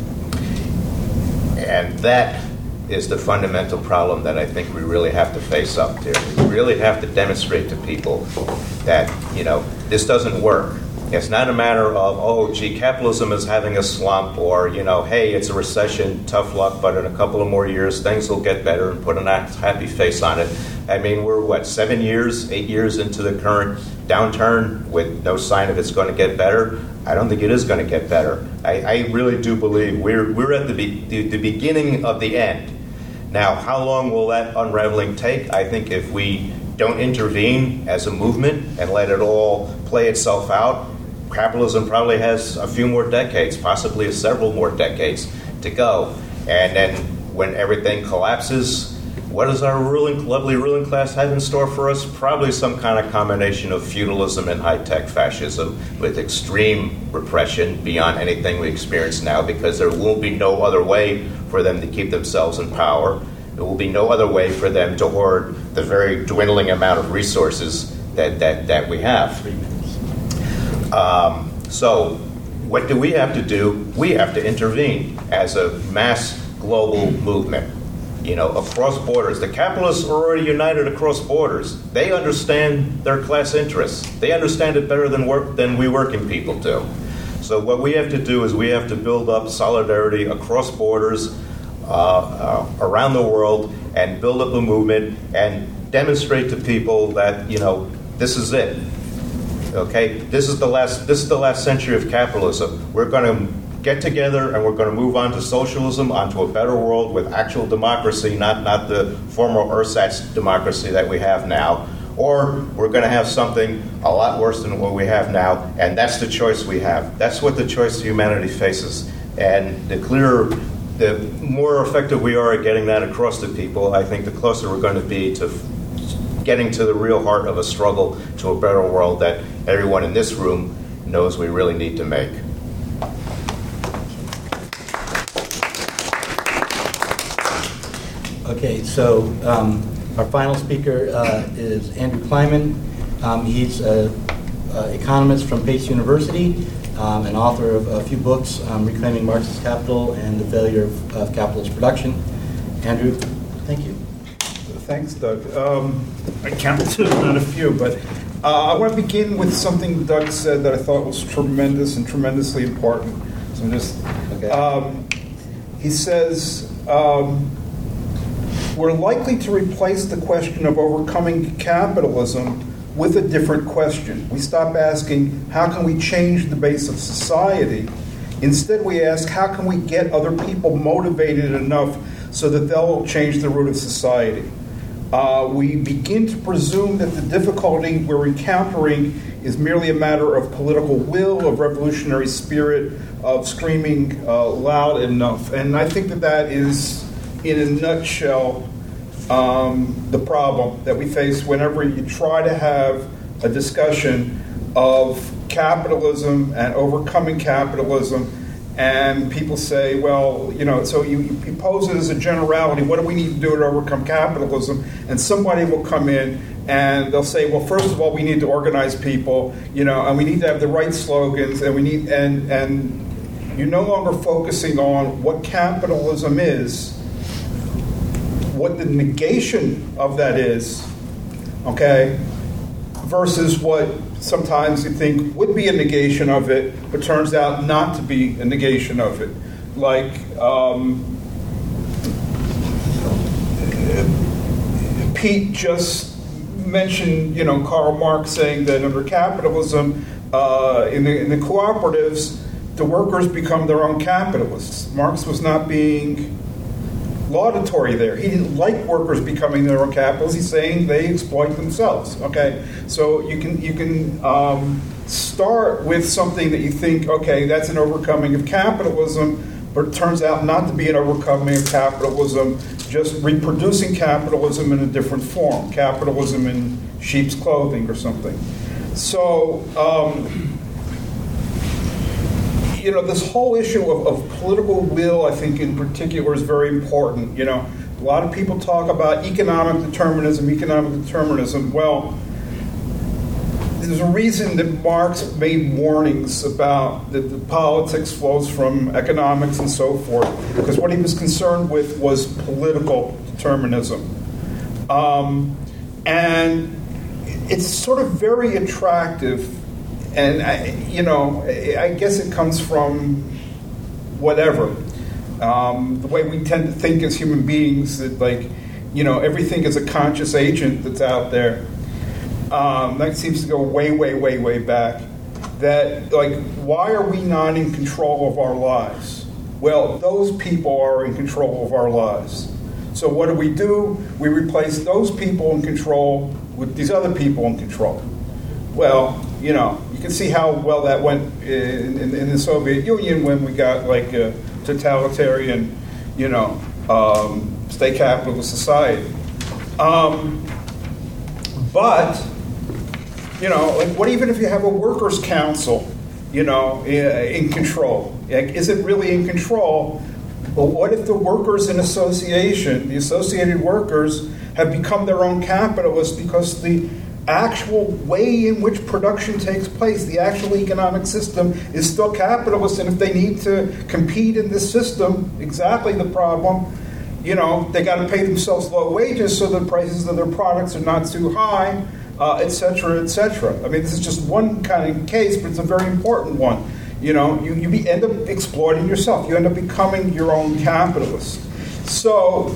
And that is the fundamental problem that I think we really have to face up to. We really have to demonstrate to people that, you know, this doesn't work. It's not a matter of, oh, gee, capitalism is having a slump, or, you know, hey, it's a recession, tough luck, but in a couple of more years, things will get better, and put a happy face on it. I mean, we're, what, seven years, eight years into the current downturn with no sign of it's going to get better? I don't think it is going to get better. I, I really do believe we're we're at the, be, the the beginning of the end. Now, how long will that unraveling take? I think if we don't intervene as a movement and let it all play itself out, capitalism probably has a few more decades, possibly several more decades to go. And then when everything collapses, what does our ruling, lovely ruling class have in store for us? Probably some kind of combination of feudalism and high-tech fascism with extreme repression beyond anything we experience now, because there will be no other way for them to keep themselves in power. There will be no other way for them to hoard the very dwindling amount of resources that, that, that we have. Um, so what do we have to do? We have to intervene as a mass global movement. You know, across borders. The capitalists are already united across borders. They understand their class interests. They understand it better than work than we working people do. So what we have to do is we have to build up solidarity across borders, uh, uh, around the world, and build up a movement and demonstrate to people that, you know, this is it. Okay, this is the last. This is the last century of capitalism. We're going to get together and we're going to move on to socialism, onto a better world with actual democracy, not, not the former ersatz democracy that we have now. Or we're going to have something a lot worse than what we have now, and that's the choice we have. That's what the choice humanity faces. And the clearer, the more effective we are at getting that across to people, I think the closer we're going to be to getting to the real heart of a struggle to a better world that everyone in this room knows we really need to make. Okay, so um, our final speaker uh, is Andrew Kleinman. Um, he's an economist from Pace University, um, and author of a few books, um, Reclaiming Marxist Capital and The Failure of, of Capitalist Production. Andrew, thank you. Thanks, Doug. Um, I counted not a few, but uh, I want to begin with something Doug said that I thought was tremendous and tremendously important. So I'm just, okay. um, he says, um, we're likely to replace the question of overcoming capitalism with a different question. We stop asking, how can we change the base of society? Instead, we ask, how can we get other people motivated enough so that they'll change the root of society. Uh, we begin to presume that the difficulty we're encountering is merely a matter of political will, of revolutionary spirit, of screaming uh, loud enough. And I think that that is, in a nutshell, um, the problem that we face whenever you try to have a discussion of capitalism and overcoming capitalism. And people say, well, you know, so you, you pose it as a generality, what do we need to do to overcome capitalism? And somebody will come in and they'll say, well, first of all, we need to organize people, you know, and we need to have the right slogans, and we need, and and you're no longer focusing on what capitalism is, what the negation of that is, okay, versus what sometimes you think would be a negation of it, but turns out not to be a negation of it. Like um, Pete just mentioned, you know, Karl Marx saying that under capitalism, uh, in the in the cooperatives, the workers become their own capitalists. Marx was not being laudatory there. He didn't like workers becoming their own capitalists. He's saying they exploit themselves. Okay, so you can you can um, start with something that you think, okay, that's an overcoming of capitalism, but it turns out not to be an overcoming of capitalism, just reproducing capitalism in a different form, capitalism in sheep's clothing or something. So. Um, You know, this whole issue of, of political will, I think, in particular, is very important. You know, a lot of people talk about economic determinism, economic determinism. Well, there's a reason that Marx made warnings about that the politics flows from economics and so forth, because what he was concerned with was political determinism. Um, and it's sort of very attractive. And, I, you know, I guess it comes from whatever. Um, the way we tend to think as human beings, that, like, you know, everything is a conscious agent that's out there. Um, that seems to go way, way, way, way back. That, like, why are we not in control of our lives? Well, those people are in control of our lives. So what do we do? We replace those people in control with these other people in control. Well, you know, you can see how well that went in, in, in the Soviet Union when we got like a totalitarian, you know, um, state capitalist society. Um, but, you know, like, what even if you have a workers' council, you know, in control? Like, is it really in control? But what if the workers in association, the associated workers, have become their own capitalists because the actual way in which production takes place, the actual economic system, is still capitalist, and if they need to compete in this system, exactly the problem, you know, they got to pay themselves low wages so the prices of their products are not too high, uh, et cetera, et cetera. I mean, this is just one kind of case, but it's a very important one. You know, you, you be, end up exploiting yourself. You end up becoming your own capitalist. So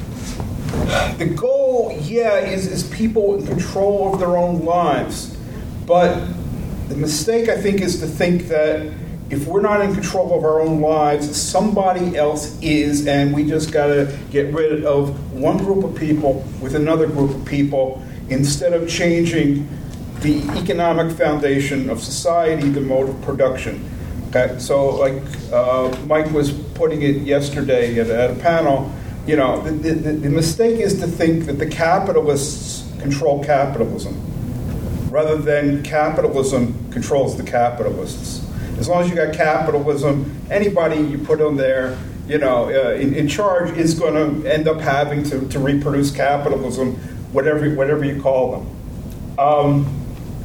the goal, yeah, is, is people in control of their own lives. But the mistake, I think, is to think that if we're not in control of our own lives, somebody else is, and we just got to get rid of one group of people with another group of people instead of changing the economic foundation of society, the mode of production. Okay, so like uh, Mike was putting it yesterday at, at a panel, you know, the, the, the mistake is to think that the capitalists control capitalism, rather than capitalism controls the capitalists. As long as you got capitalism, anybody you put on there, you know, uh, in, in charge is going to end up having to, to reproduce capitalism, whatever whatever you call them. Um,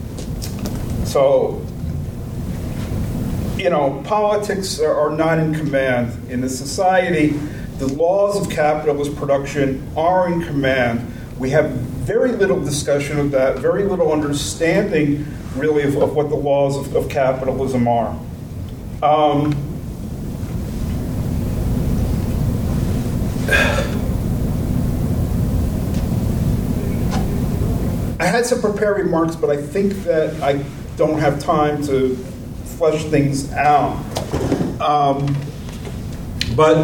so, you know, politics are, are not in command in the society. The laws of capitalist production are in command. We have very little discussion of that, very little understanding, really, of, of what the laws of, of capitalism are. Um, I had some prepared remarks, but I think that I don't have time to flesh things out. Um, but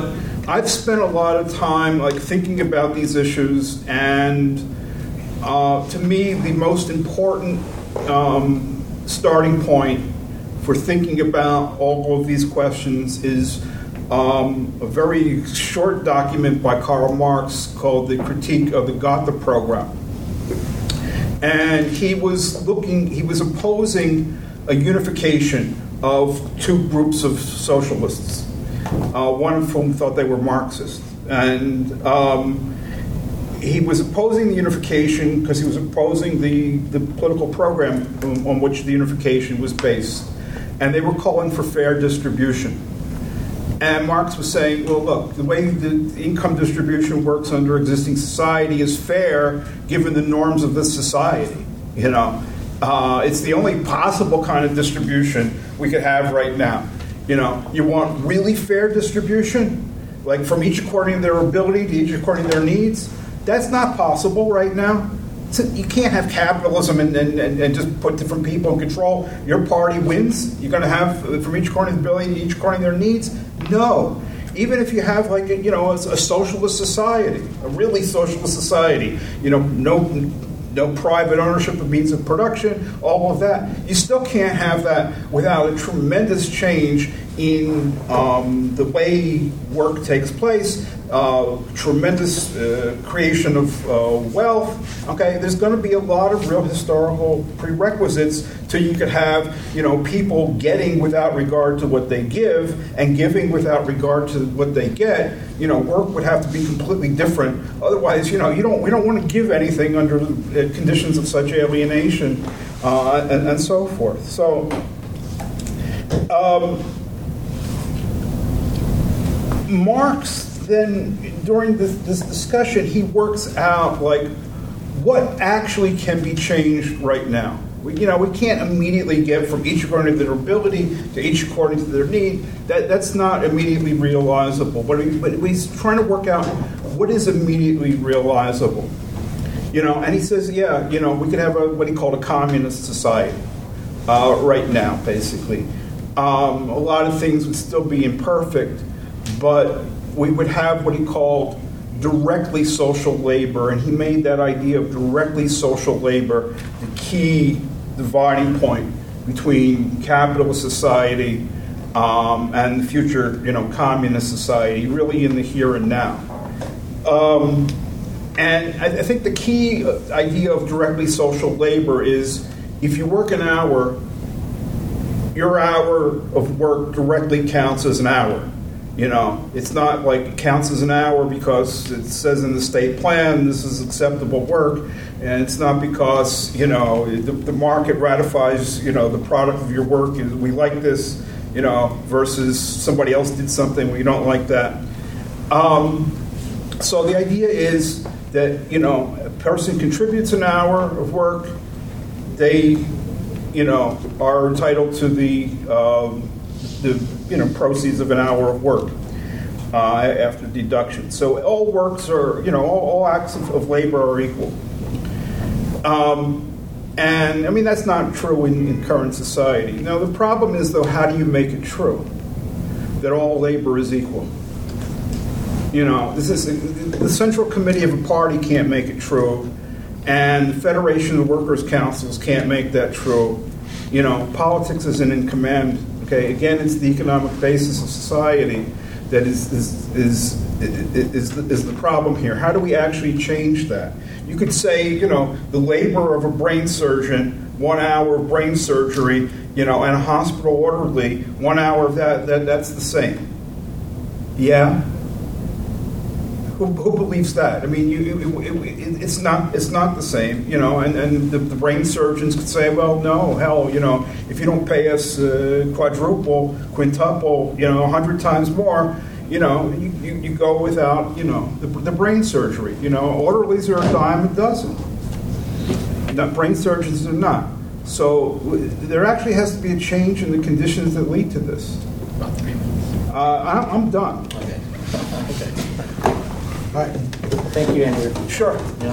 I've spent a lot of time like thinking about these issues, and uh, to me, the most important um, starting point for thinking about all of these questions is um, a very short document by Karl Marx called The Critique of the Gotha Program. And he was looking, he was opposing a unification of two groups of socialists, uh, one of whom thought they were Marxists. And um, he was opposing the unification because he was opposing the, the political program on, on which the unification was based. And they were calling for fair distribution. And Marx was saying, well, look, the way the income distribution works under existing society is fair given the norms of this society. You know, uh, it's the only possible kind of distribution we could have right now. You know, you want really fair distribution, like from each according to their ability to each according to their needs? That's not possible right now. So you can't have capitalism and, and, and just put different people in control. Your party wins. You're going to have from each according to their ability, each according to their needs. No. Even if you have like a, you know a, a socialist society, a really socialist society, you know, no no private ownership of means of production, all of that, you still can't have that without a tremendous change in um, the way work takes place. Uh, tremendous uh, creation of uh, wealth. Okay, there's going to be a lot of real historical prerequisites till you could have, you know, people getting without regard to what they give and giving without regard to what they get. You know, work would have to be completely different. Otherwise, you know, you don't we don't want to give anything under uh, conditions of such alienation uh, and, and so forth. So. Um, Marx then, during this, this discussion, he works out like what actually can be changed right now. We, you know, we can't immediately get from each according to their ability to each according to their need. That that's not immediately realizable. But, he, but he's trying to work out what is immediately realizable. You know, and he says, yeah, you know, we could have a, what he called a communist society uh, right now, basically. Um, a lot of things would still be imperfect, but we would have what he called directly social labor, and he made that idea of directly social labor the key dividing point between capitalist society um, and the future, you know, communist society, really in the here and now. Um, and I, I think the key idea of directly social labor is if you work an hour, your hour of work directly counts as an hour. You know, it's not like it counts as an hour because it says in the state plan this is acceptable work, and it's not because, you know, the, the market ratifies, you know, the product of your work is we like this, you know, versus somebody else did something we don't like that. Um, so the idea is that, you know, a person contributes an hour of work, they, you know, are entitled to the um, the you know proceeds of an hour of work uh, after deduction. So all works are, you know, all, all acts of, of labor are equal. Um, and I mean that's not true in, in current society. Now the problem is though, how do you make it true that all labor is equal? You know, this is the Central Committee of a party can't make it true, and the Federation of Workers' Councils can't make that true. You know, politics isn't in command. Okay, again, it's the economic basis of society that is is is is the, is the problem here. How do we actually change that? You could say, you know, the labor of a brain surgeon, one hour of brain surgery, you know, and a hospital orderly, one hour of that, that that's the same. Yeah. Who, who believes that? I mean, you, it, it, it's not it's not the same, you know. And, and the, the brain surgeons could say, well, no, hell, you know, if you don't pay us uh, quadruple, quintuple, you know, a hundred times more, you know, you, you, you go without, you know, the, the brain surgery. You know, orderlies are a dime a dozen. Not brain surgeons are not. So there actually has to be a change in the conditions that lead to this. About three minutes. Uh, I'm, I'm done. Okay. Okay. All right. Thank you, Andrew. Sure. Yeah.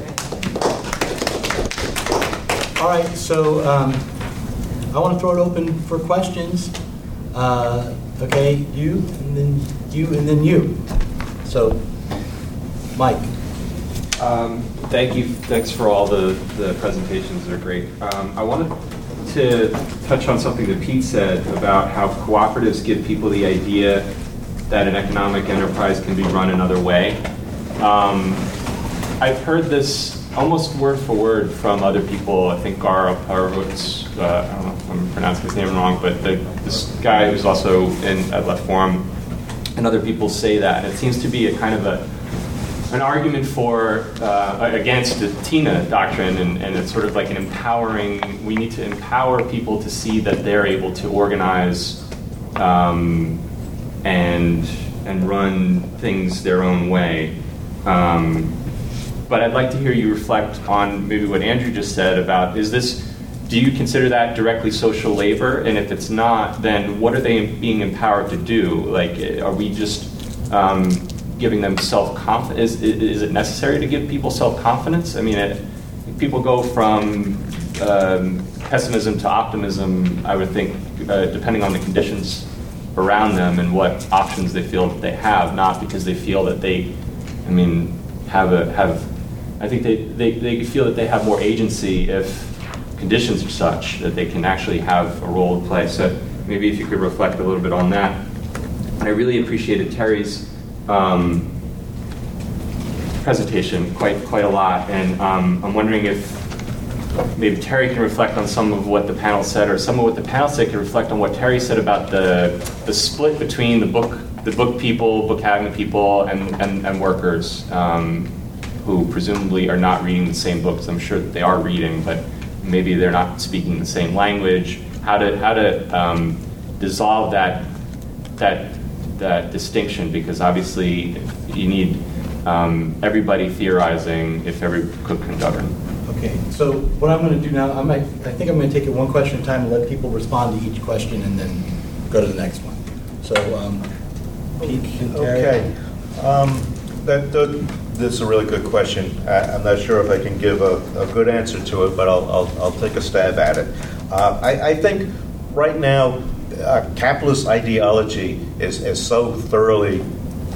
All right. So um, I want to throw it open for questions. Uh, okay, you, and then you, and then you. So, Mike. Um, thank you. Thanks for all the, the presentations. They're great. Um, I wanted to touch on something that Pete said about how cooperatives give people the idea that an economic enterprise can be run another way. Um, I've heard this almost word for word from other people. I think Gar Horowitz, uh, I don't know if I'm pronouncing his name wrong, but the, this guy who's also in at Left Forum, and other people say that. And it seems to be a kind of a an argument for uh, against the Tina doctrine, and, and it's sort of like an empowering. We need to empower people to see that they're able to organize um, and and run things their own way. Um, but I'd like to hear you reflect on maybe what Andrew just said about, is this, do you consider that directly social labor? And if it's not, then what are they being empowered to do? Like, are we just um, giving them self-confidence? Is, is it necessary to give people self-confidence? I mean, it, people go from um, pessimism to optimism, I would think, uh, depending on the conditions around them and what options they feel that they have, not because they feel that they, I mean, have a, have, I think they, they, they feel that they have more agency if conditions are such that they can actually have a role to play. So maybe if you could reflect a little bit on that. And I really appreciated Terry's um, presentation quite quite a lot, and um, I'm wondering if maybe Terry can reflect on some of what the panel said, or some of what the panel said can reflect on what Terry said about the the split between the book the book people, book having people, and and, and workers um, who presumably are not reading the same books. I'm sure that they are reading, but maybe they're not speaking the same language. How to how to um, dissolve that that that distinction, because obviously you need um, everybody theorizing if every cook can govern. Okay, so what I'm going to do now, I might, I think I'm going to take it one question at a time and let people respond to each question and then go to the next one. So, um, Pete and Terry. Okay. Um, that, that, that's a really good question. I, I'm not sure if I can give a, a good answer to it, but I'll, I'll, I'll take a stab at it. Uh, I, I think right now, uh, capitalist ideology is, is so thoroughly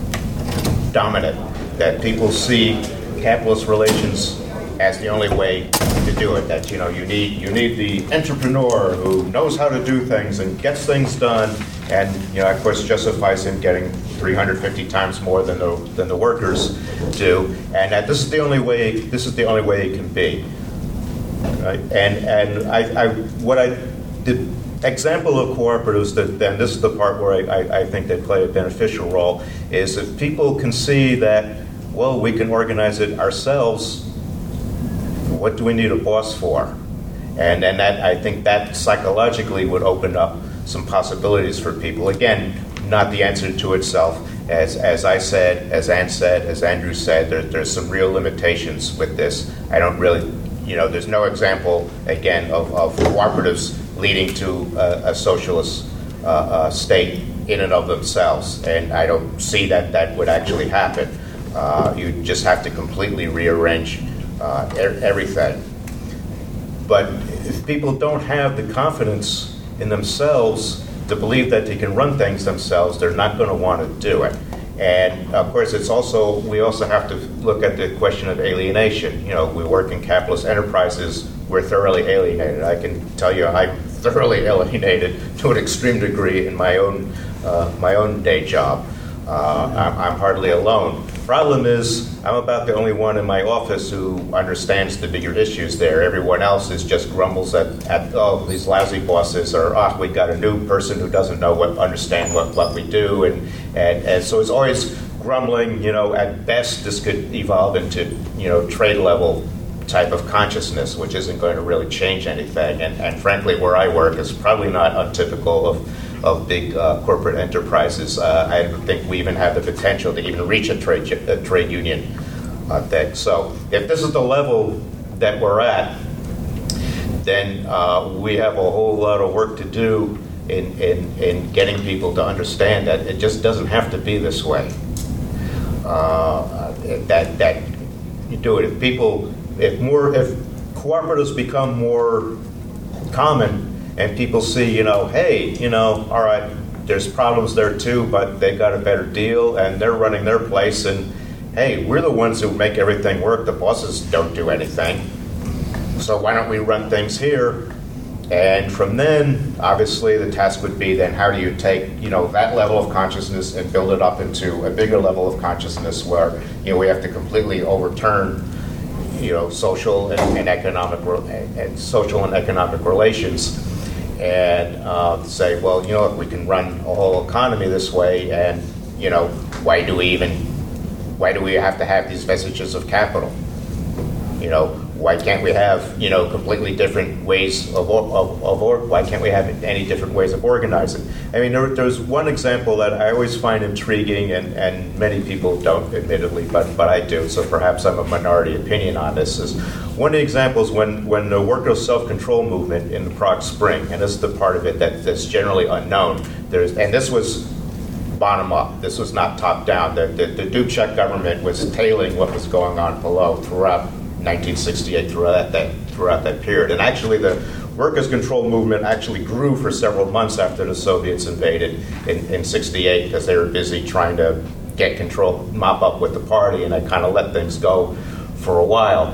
dominant that people see capitalist relations as the only way to do it. That, you know, you need you need the entrepreneur who knows how to do things and gets things done, and, you know, of course, justifies him getting three hundred fifty times more than the than the workers do, and that this is the only way this is the only way it can be. Right? And and I, I what I the example of cooperatives that then this is the part where I, I, I think they play a beneficial role, is if people can see that, well, we can organize it ourselves. What do we need a boss for? And and that, I think that psychologically would open up some possibilities for people. Again, not the answer to itself. As as I said, as Ann said, as Andrew said, there, there's some real limitations with this. I don't really, you know, there's no example, again, of, of cooperatives leading to a, a socialist uh, uh, state in and of themselves. And I don't see that that would actually happen. Uh, you just have to completely rearrange Uh, everything. But if people don't have the confidence in themselves to believe that they can run things themselves, they're not going to want to do it. And of course, it's also we also have to look at the question of alienation. You know, we work in capitalist enterprises, we're thoroughly alienated. I can tell you, I'm thoroughly alienated to an extreme degree in my own uh, my own day job. Uh, I'm, I'm hardly alone. Problem is, I'm about the only one in my office who understands the bigger issues there. Everyone else is just grumbles at, at oh, these lousy bosses, or oh, we got a new person who doesn't know what, understand what, what we do, and, and and so it's always grumbling. You know, at best, this could evolve into, you know, trade level type of consciousness, which isn't going to really change anything. And, and frankly, where I work is probably not untypical of. of big uh, corporate enterprises. Uh, I don't think we even have the potential to even reach a trade a trade union uh, thing. So if this is the level that we're at, then uh, we have a whole lot of work to do in, in, in getting people to understand that it just doesn't have to be this way. Uh, that that you do it. If people, if more, if cooperatives become more common, and people see, you know, hey, you know, all right, there's problems there too, but they got a better deal and they're running their place. And hey, we're the ones who make everything work. The bosses don't do anything. So why don't we run things here? And from then, obviously, the task would be then how do you take, you know, that level of consciousness and build it up into a bigger level of consciousness where, you know, we have to completely overturn, you know, social and, and economic and social and economic relations, and uh, say, well, you know, if we can run a whole economy this way, and you know, why do we even, why do we have to have these vestiges of capital? You know, why can't we have, you know, completely different ways of, of, of or, why can't we have any different ways of organizing? I mean, there, there's one example that I always find intriguing, and, and many people don't, admittedly, but, but I do, so perhaps I'm a minority opinion on this, is one of the examples when, when the workers' self-control movement in the Prague Spring, and this is the part of it that, that's generally unknown, there's, and this was bottom up, this was not top down, the, the, the Dubček government was tailing what was going on below throughout nineteen sixty-eight, throughout that throughout that period. And actually the workers' control movement actually grew for several months after the Soviets invaded in, in sixty-eight, because they were busy trying to get control, mop up with the party, and they kind of let things go for a while.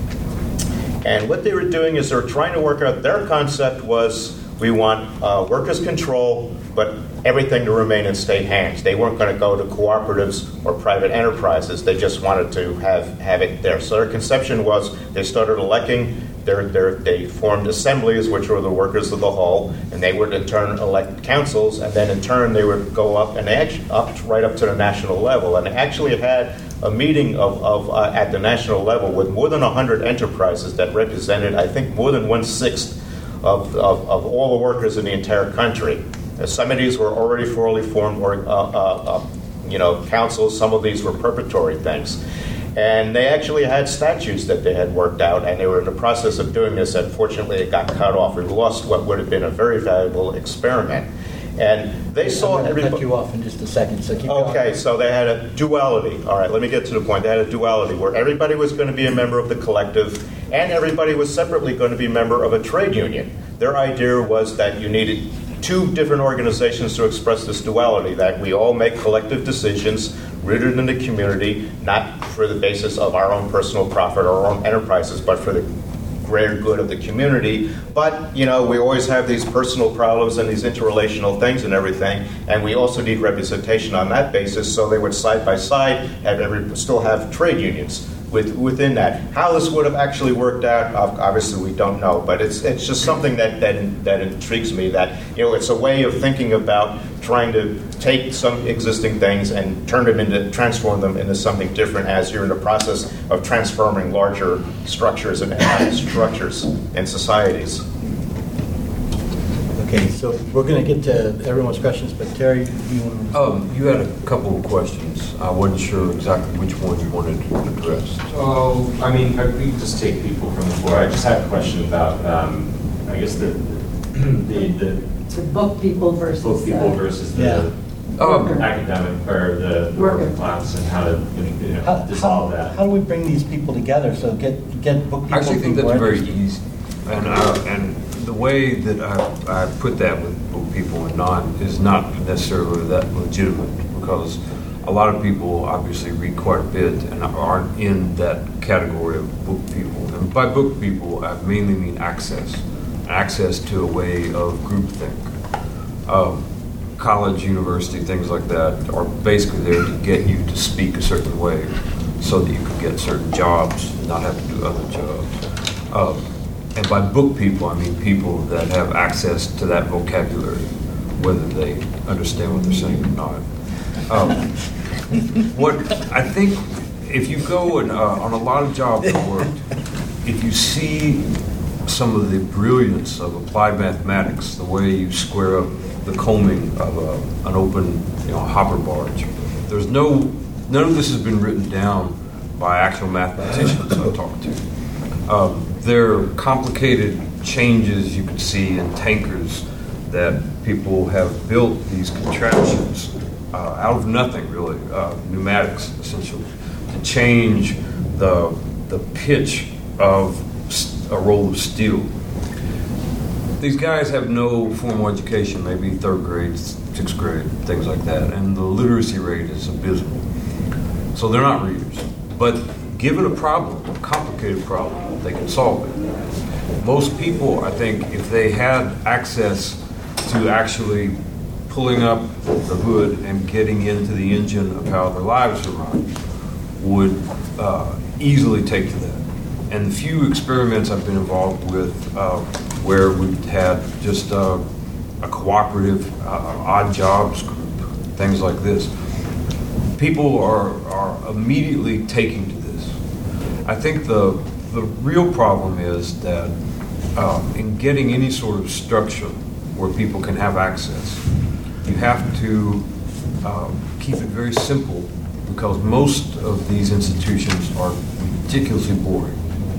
And what they were doing is they were trying to work out, their concept was, we want uh, workers' control, but everything to remain in state hands. They weren't going to go to cooperatives or private enterprises. They just wanted to have, have it there. So their conception was they started electing, their, their, they formed assemblies, which were the workers of the whole, and they would in turn elect councils, and then in turn they would go up, and they actually up right up to the national level. And they actually had a meeting of, of uh, at the national level with more than one hundred enterprises that represented, I think, more than one-sixth of, of, of all the workers in the entire country. Some of these were already fully formed, or uh, uh, uh, you know, councils. Some of these were preparatory things, and they actually had statutes that they had worked out, and they were in the process of doing this. Unfortunately, it got cut off. We lost what would have been a very valuable experiment, and they saw I'm everybody. Cut you off in just a second. So keep okay, going. So they had a duality. All right, let me get to the point. They had a duality where everybody was going to be a member of the collective, and everybody was separately going to be a member of a trade union. Their idea was that you needed two different organizations to express this duality, that we all make collective decisions rooted in the community, not for the basis of our own personal profit or our own enterprises, but for the greater good of the community. But, you know, we always have these personal problems and these interrelational things and everything, and we also need representation on that basis, so they would side by side have every, still have trade unions with, within that. How this would have actually worked out, obviously we don't know, but it's it's just something that, that, that intrigues me, that, you know, it's a way of thinking about trying to take some existing things and turn them into, transform them into something different as you're in the process of transforming larger structures and uh, structures and societies. Okay, so we're going to get to everyone's questions, but Terry, you want to... Um, you had a couple of questions. I wasn't sure exactly which one you wanted addressed. Oh, I mean, we can just take people from the floor. I just had a question about, um, I guess, the the, the The book people versus book people uh, versus the Yeah. Um, academic or the worker Worker. class, and how to, you know, How, dissolve how, that. how do we bring these people together? So get get book people. I actually think who that's are very interested. easy. And, uh, and the way that I, I put that with book people and non is not necessarily that legitimate, because a lot of people obviously read quite a bit and aren't in that category of book people. And by book people, I mainly mean access. Access to a way of groupthink. Um, college, university, things like that are basically there to get you to speak a certain way so that you can get certain jobs and not have to do other jobs. Um, and by book people, I mean people that have access to that vocabulary, whether they understand what they're saying or not. Um, what I think, if you go and, uh, on a lot of jobs at work, if you see some of the brilliance of applied mathematics, the way you square up the combing of a, an open, you know, hopper barge. There's no, none of this has been written down by actual mathematicians I've talked to. Um, there are complicated changes you can see in tankers that people have built these contraptions uh, out of nothing, really, uh, pneumatics essentially, to change the the pitch of a roll of steel. these guys have no formal education, maybe third grade, sixth grade, things like that, and the literacy rate is abysmal. So they're not readers. But given a problem, a complicated problem, they can solve it. Most people, I think, if they had access to actually pulling up the hood and getting into the engine of how their lives are run, would uh, easily take to that. And the few experiments I've been involved with uh, where we've had just uh, a cooperative uh, odd jobs group, things like this, people are, are immediately taking to this. I think the, the real problem is that uh, in getting any sort of structure where people can have access, you have to uh, keep it very simple, because most of these institutions are ridiculously boring.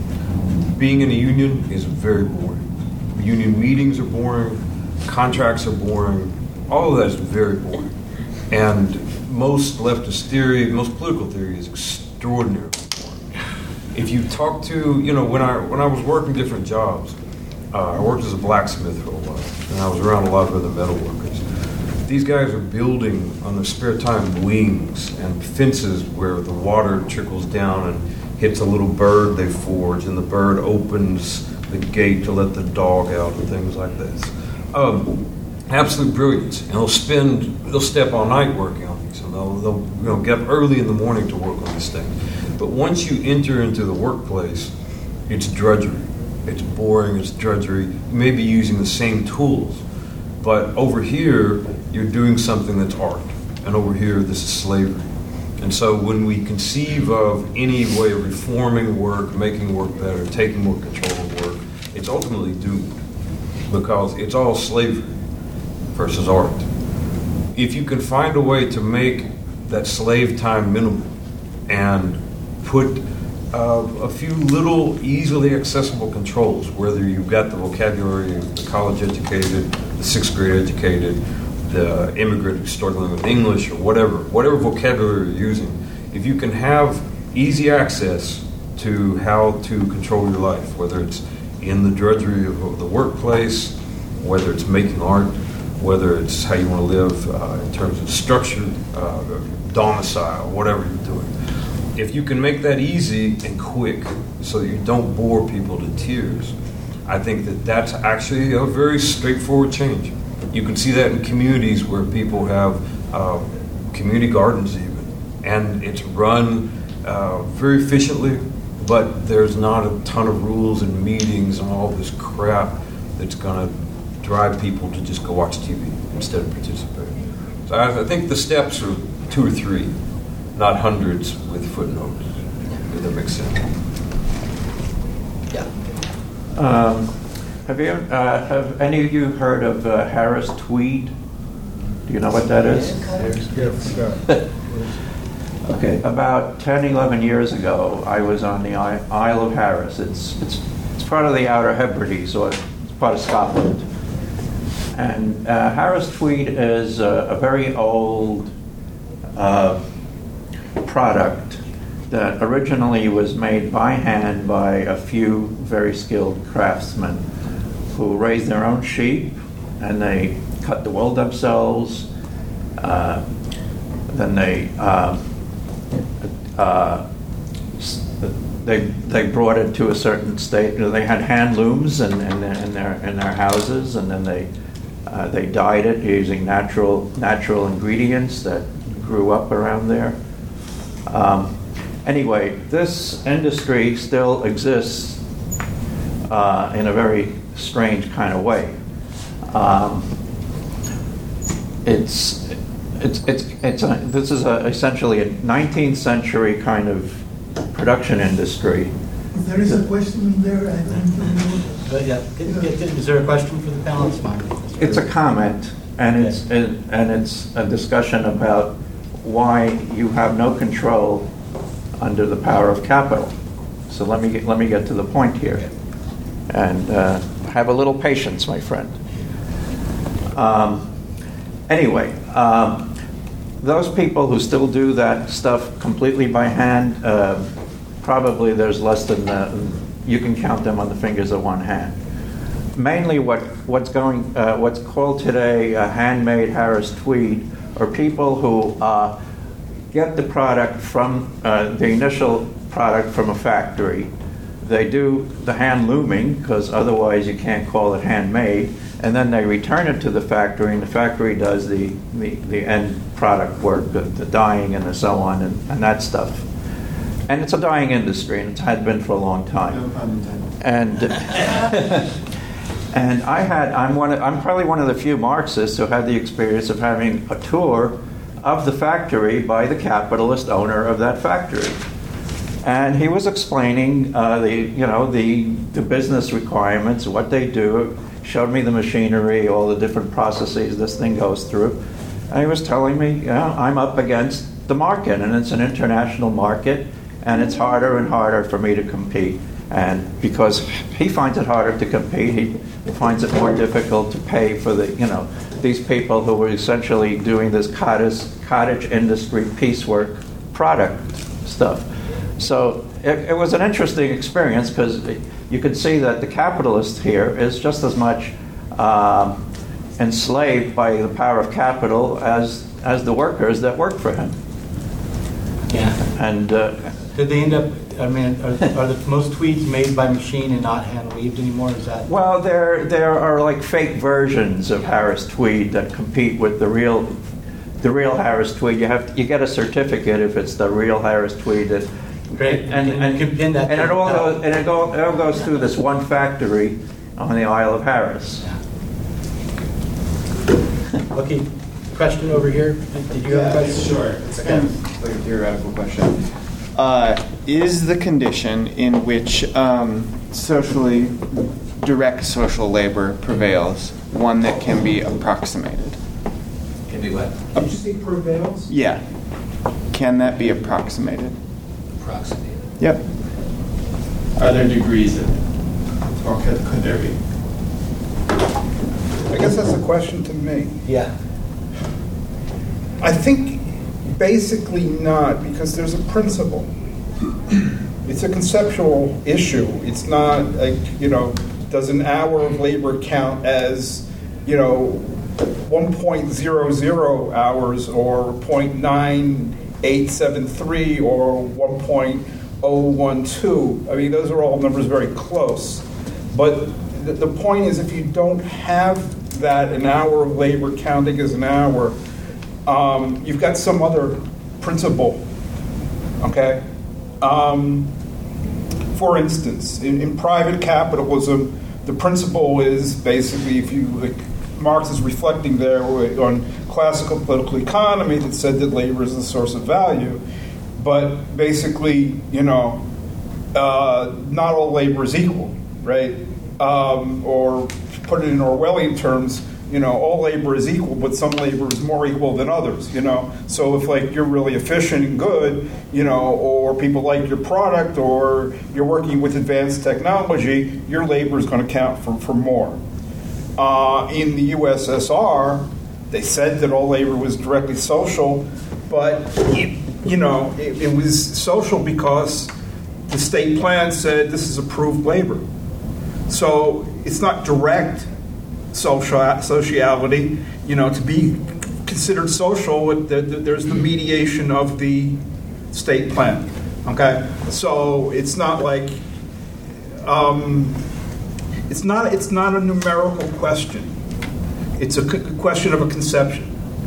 Being in a union is very boring. Union meetings are boring, contracts are boring, all of that is very boring. And most leftist theory, most political theory is extraordinarily boring. If you talk to, you know, when I when I was working different jobs, uh, I worked as a blacksmith for a while, and I was around a lot of other metal workers. These guys are building on their spare time wings and fences where the water trickles down and hits a little bird they forge, and the bird opens the gate to let the dog out and things like this. Um, absolute brilliance. And they'll spend, they'll step all night working on these, and they'll, they'll you know, get up early in the morning to work on this thing. But once you enter into the workplace, it's drudgery. It's boring, it's drudgery. You may be using the same tools, but over here, you're doing something that's art. And over here, this is slavery. And so when we conceive of any way of reforming work, making work better, taking more control of work, it's ultimately doomed, because it's all slavery versus art. If you can find a way to make that slave time minimal and put uh, a few little easily accessible controls, whether you've got the vocabulary of the college educated, the sixth grade educated, the immigrant who's struggling with English, or whatever, whatever vocabulary you're using, if you can have easy access to how to control your life, whether it's in the drudgery of the workplace, whether it's making art, whether it's how you want to live uh, in terms of structured uh, domicile, whatever you're doing. If you can make that easy and quick so that you don't bore people to tears, I think that that's actually a very straightforward change. You can see that in communities where people have uh, community gardens even, and it's run uh, very efficiently, but there's not a ton of rules and meetings and all this crap that's going to drive people to just go watch T V instead of participating. So I, I think the steps are two or three, not hundreds with footnotes, if that makes sense. Yeah. Um, Have you, uh, have any of you heard of uh, Harris Tweed? Do you know what that is? Okay, about ten, eleven years ago, I was on the Isle of Harris. It's it's it's part of the Outer Hebrides, or it's part of Scotland. And uh, Harris Tweed is a, a very old uh, product that originally was made by hand by a few very skilled craftsmen who raised their own sheep, and they cut the wool themselves. Uh, then they uh, uh, they they brought it to a certain state. They had hand looms in, in, their, in their in their houses, and then they uh, they dyed it using natural natural ingredients that grew up around there. Um, anyway, this industry still exists uh, in a very strange kind of way. Um, it's it's it's it's a, this is a, essentially a nineteenth century kind of production industry. There is a question there. I don't know. But yeah, is there a question for the panel? It's fine. It's a comment, and it's it, and it's a discussion about why you have no control under the power of capital. So let me get, let me get to the point here, and uh, have a little patience, my friend. Um, anyway, um, those people who still do that stuff completely by hand, uh, probably there's less than uh, you can count them on the fingers of one hand. mainly what what's going uh, what's called today uh, handmade Harris tweed are people who uh, get the product from uh, the initial product from a factory. They do the hand looming because otherwise you can't call it handmade, and then they return it to the factory, and the factory does the the, the end product work, the, the dyeing and the so on and, and that stuff. And it's a dying industry, and it had been for a long time. And and I had I'm one of, I'm probably one of the few Marxists who had the experience of having a tour of the factory by the capitalist owner of that factory, and he was explaining uh, the you know the the business requirements, what they do. Showed me the machinery, all the different processes this thing goes through, and he was telling me, you know, I'm up against the market, and it's an international market. And it's harder and harder for me to compete. And because he finds it harder to compete, he finds it more difficult to pay for the, you know, these people who were essentially doing this cottage, cottage industry piecework product stuff. So it, it was an interesting experience because you could see that the capitalist here is just as much um, enslaved by the power of capital as as the workers that work for him. Yeah. And uh, did they end up? I mean, are, are the most tweeds made by machine and not hand weaved anymore? Is that? Well, there there are like fake versions of Harris tweed that compete with the real, the real Harris tweed. You have to, you get a certificate if it's the real Harris tweed. That, Great. And and, and, you can pin that and it all goes and it, go, it all goes through this one factory on the Isle of Harris. Okay. Question over here. Did you yeah, have a question? Sure. It's kind of like a theoretical question. Uh, is the condition in which um, socially direct social labor prevails one that can be approximated? Can be what? Did you say prevails? Yeah. Can that be approximated? Approximated. Yep. Are there degrees of it? Or could, could there be? I guess that's a question to me. Yeah. I think basically not, because there's a principle. It's a conceptual issue. It's not like, you know, does an hour of labor count as, you know, one point zero zero hours or zero point nine eight seven three or one point zero one two? I mean, those are all numbers very close. But the, the point is, if you don't have that, an hour of labor counting as an hour, Um, you've got some other principle, okay? Um, for instance, in, in private capitalism, the principle is basically, if you, like Marx is reflecting there on classical political economy that said that labor is the source of value, but basically, you know, uh, not all labor is equal, right? Um, or put it in Orwellian terms, you know, all labor is equal, but some labor is more equal than others, you know. So if, like, you're really efficient and good, you know, or people like your product, or you're working with advanced technology, your labor is going to count for, for more. Uh, in the U S S R, they said that all labor was directly social, but, it, you know, it, it was social because the state plan said this is approved labor. So it's not direct social sociality, you know, to be considered social. The, the, there's the mediation of the state plan. Okay, so it's not like um, it's not it's not a numerical question. It's a c- question of a conception.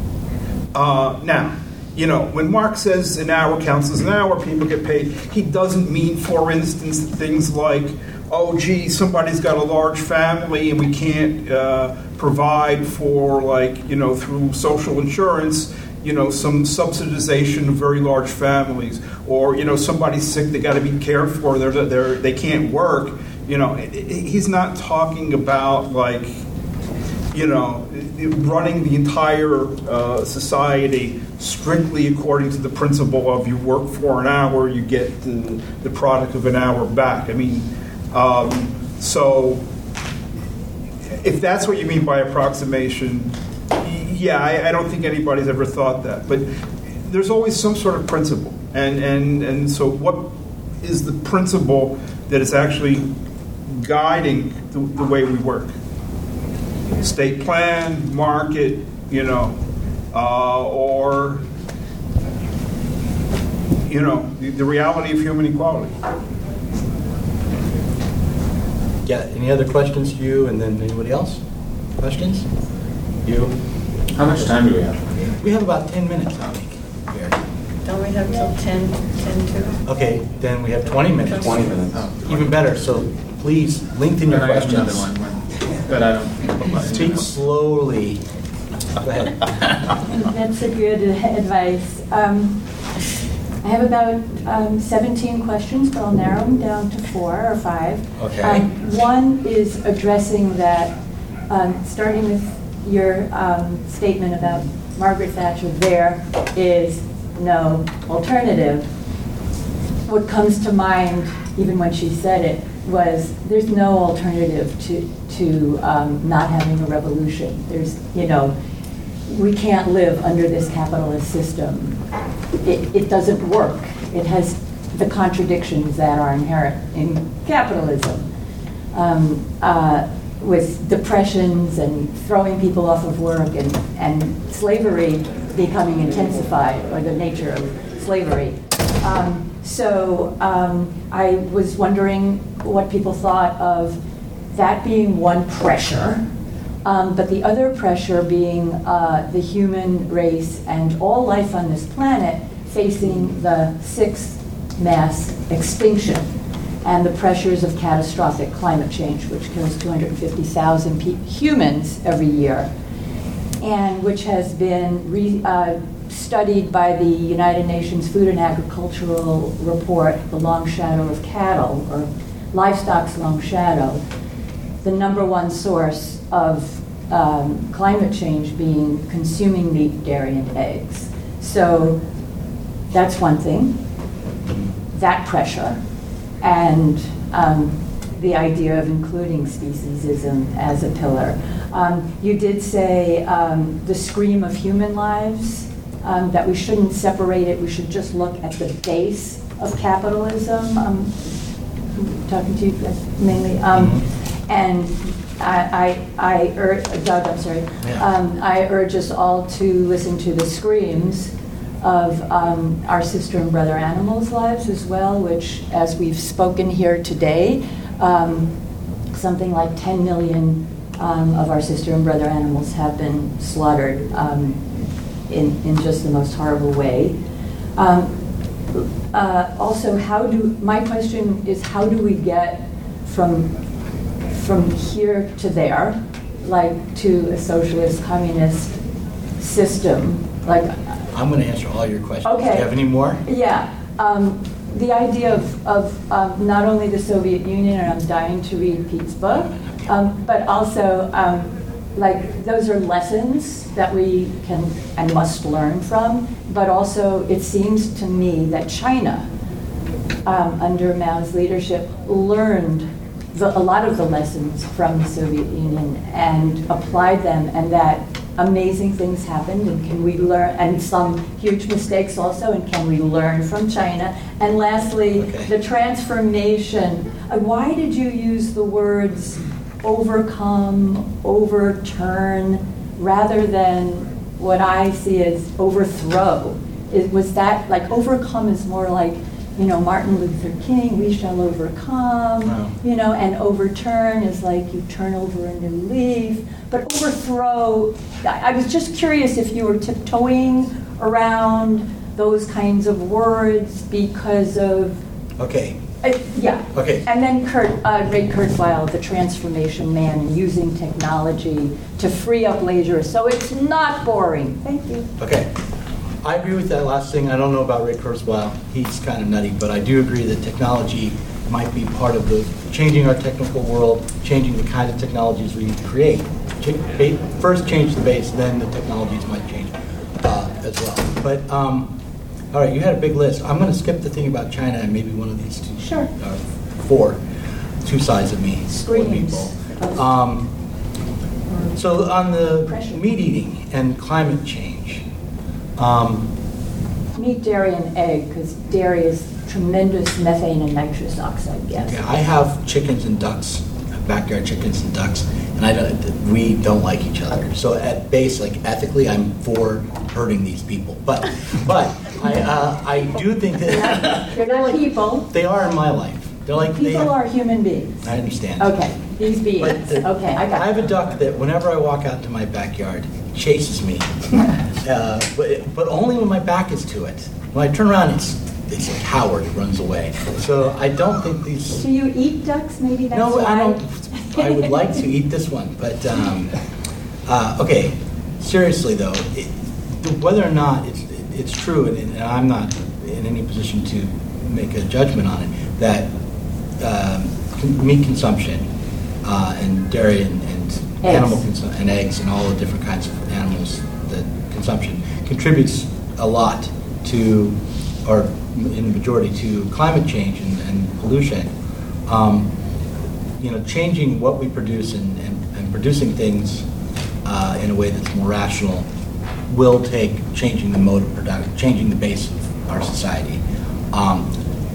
Uh, now, you know, when Marx says an hour counts as an hour, people get paid. He doesn't mean, for instance, things like, oh, gee, somebody's got a large family and we can't uh, provide for, like, you know, through social insurance, you know, some subsidization of very large families. Or, you know, somebody's sick, they got to be cared for, they're, they're, they can't work. You know, he's not talking about, like, you know, running the entire uh, society strictly according to the principle of you work for an hour, you get the, the product of an hour back. I mean, Um, so if that's what you mean by approximation, yeah, I, I don't think anybody's ever thought that. But there's always some sort of principle. And, and, and so what is the principle that is actually guiding the, the way we work. State plan, market, you know, uh, or, you know, the, the reality of human equality. Yeah, any other questions to you, and then anybody else? Questions? You? How much time do we have? We have about ten minutes, Dominique. Here. Don't we have till ten, ten to? Okay, then we have twenty minutes. twenty minutes. Oh, Even better, so please lengthen your Then I have questions. another one, but I don't. Speak slowly. Go ahead. That's a good advice. Um, I have about um, seventeen questions, but I'll narrow them down to four or five. Okay. Um, one is addressing that, um, starting with your um, statement about Margaret Thatcher, there is no alternative. What comes to mind, even when she said it, was there's no alternative to, to um, not having a revolution. There's, you know, we can't live under this capitalist system. It, it doesn't work. It has the contradictions that are inherent in capitalism, um, uh, with depressions and throwing people off of work and, and slavery becoming intensified, or the nature of slavery. Um, so um, I was wondering what people thought of that being one pressure, um, but the other pressure being uh, the human race and all life on this planet facing the sixth mass extinction and the pressures of catastrophic climate change, which kills two hundred fifty thousand pe- humans every year, and which has been re- uh, studied by the United Nations Food and Agricultural Report, The Long Shadow of Cattle, or Livestock's Long Shadow, the number one source of um, climate change being consuming meat, dairy, and eggs. So that's one thing, that pressure, and um, the idea of including speciesism as a pillar. Um, you did say um, the scream of human lives, um, that we shouldn't separate it, we should just look at the base of capitalism. Um, talking to you mainly. Um, and I, I, I urge, Doug, I'm sorry, um, I urge us all to listen to the screams of um, our sister and brother animals' lives as well, which, as we've spoken here today, um, something like ten million um, of our sister and brother animals have been slaughtered um, in, in just the most horrible way. Um, uh, also, how do, my question is, how do we get from, from here to there, like to a socialist, communist system? Like, I'm going to answer all your questions. Okay. Do you have any more? Yeah. Um, the idea of, of um, not only the Soviet Union, and I'm dying to read Pete's book, um, but also, um, like, those are lessons that we can and must learn from, but also it seems to me that China, um, under Mao's leadership, learned the, a lot of the lessons from the Soviet Union and applied them, and that amazing things happened, and can we learn, and some huge mistakes also, and can we learn from China? And lastly, okay. the transformation. Uh, why did you use the words overcome, overturn, rather than what I see as overthrow? It, was that, like, overcome is more like, you know, Martin Luther King, we shall overcome, wow. you know, and overturn is like you turn over a new leaf. But overthrow, I, I was just curious if you were tiptoeing around those kinds of words because of... Okay. Uh, yeah. Okay. And then Kurt, uh, Ray Kurzweil, the transformation man, and using technology to free up leisure so it's not boring. Thank you. Okay. I agree with that last thing. I don't know about Ray Kurzweil. He's kind of nutty, but I do agree that technology might be part of the changing our technical world, changing the kinds of technologies we create. Ch- first change the base, then the technologies might change uh, as well. But, um, all right, you had a big list. I'm going to skip the thing about China and maybe one of these two. Sure. Uh, four. Two sides of me. Screams. Um, so on the meat eating and climate change, Um, meat, dairy, and egg, because dairy is tremendous methane and nitrous oxide gas. Yeah, I have chickens and ducks backyard chickens and ducks, and I don't, we don't like each other. So at base, like ethically, I'm for hurting these people. But but I uh, I do think that They're not people. they are in my life. They're like People they, are human beings. I understand. Okay, these beings. But the- Okay, I got I have a duck that whenever I walk out to my backyard, chases me, uh, but, but only when my back is to it. When I turn around, it's it's a coward. It runs away. So I don't think these. Do you eat ducks? Maybe that's No, why. I don't. I would like to eat this one, but um, uh, okay. Seriously though, it, whether or not it's it's true, and, and I'm not in any position to make a judgment on it, that um, con- meat consumption uh, and dairy and, and animal consumption and eggs and all the different kinds of animals that consumption contributes a lot to, or in the majority, to climate change and, and pollution. Um, you know, changing what we produce and, and, and producing things uh, in a way that's more rational will take changing the mode of production, changing the base of our society. Um,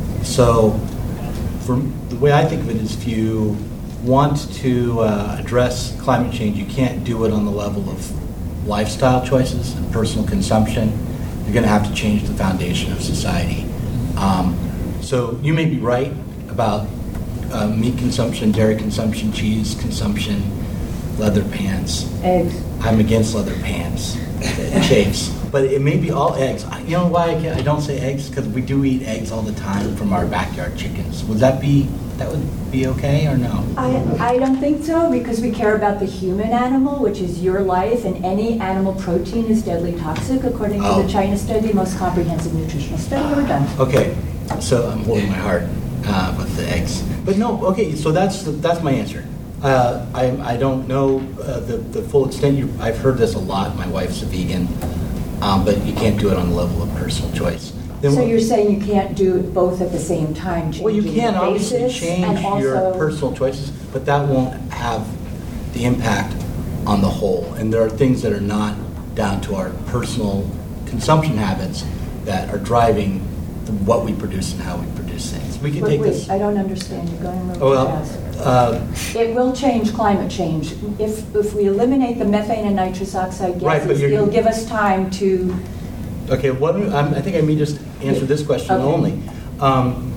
so, for the way I think of it is, if you want to uh, address climate change, you can't do it on the level of lifestyle choices and personal consumption. You're going to have to change the foundation of society. Um, so you may be right about uh, meat consumption, dairy consumption, cheese consumption, leather pants. Eggs. I'm against leather pants. It chafes. But it may be all eggs. I- You know why I, can't, I don't say eggs? Because we do eat eggs all the time from our backyard chickens. Would that be, that would be okay or no? I, I don't think so, because we care about the human animal, which is your life, and any animal protein is deadly toxic, according to Oh. the China study, most comprehensive nutritional study ever done. Okay, so I'm holding my heart uh, with the eggs. But no, okay, so that's the, that's my answer. Uh, I, I don't know uh, the, the full extent. You, I've heard this a lot. My wife's a vegan, um, but you can't do it on the level of personal choice. Then So what- you're saying you can't do it both at the same time, changing Well, you can the obviously basis change and your also- personal choices, but that won't have the impact on the whole. And there are things that are not down to our personal consumption habits that are driving the, what we produce and how we produce things. We can Wait, take wait, this. I don't understand. You're going real Oh, well, fast. uh, It will change climate change. If if we eliminate the methane and nitrous oxide Right, but gases, you're- it'll give us time to. Okay, what, um, I think I may just answer this question Okay. only. Um,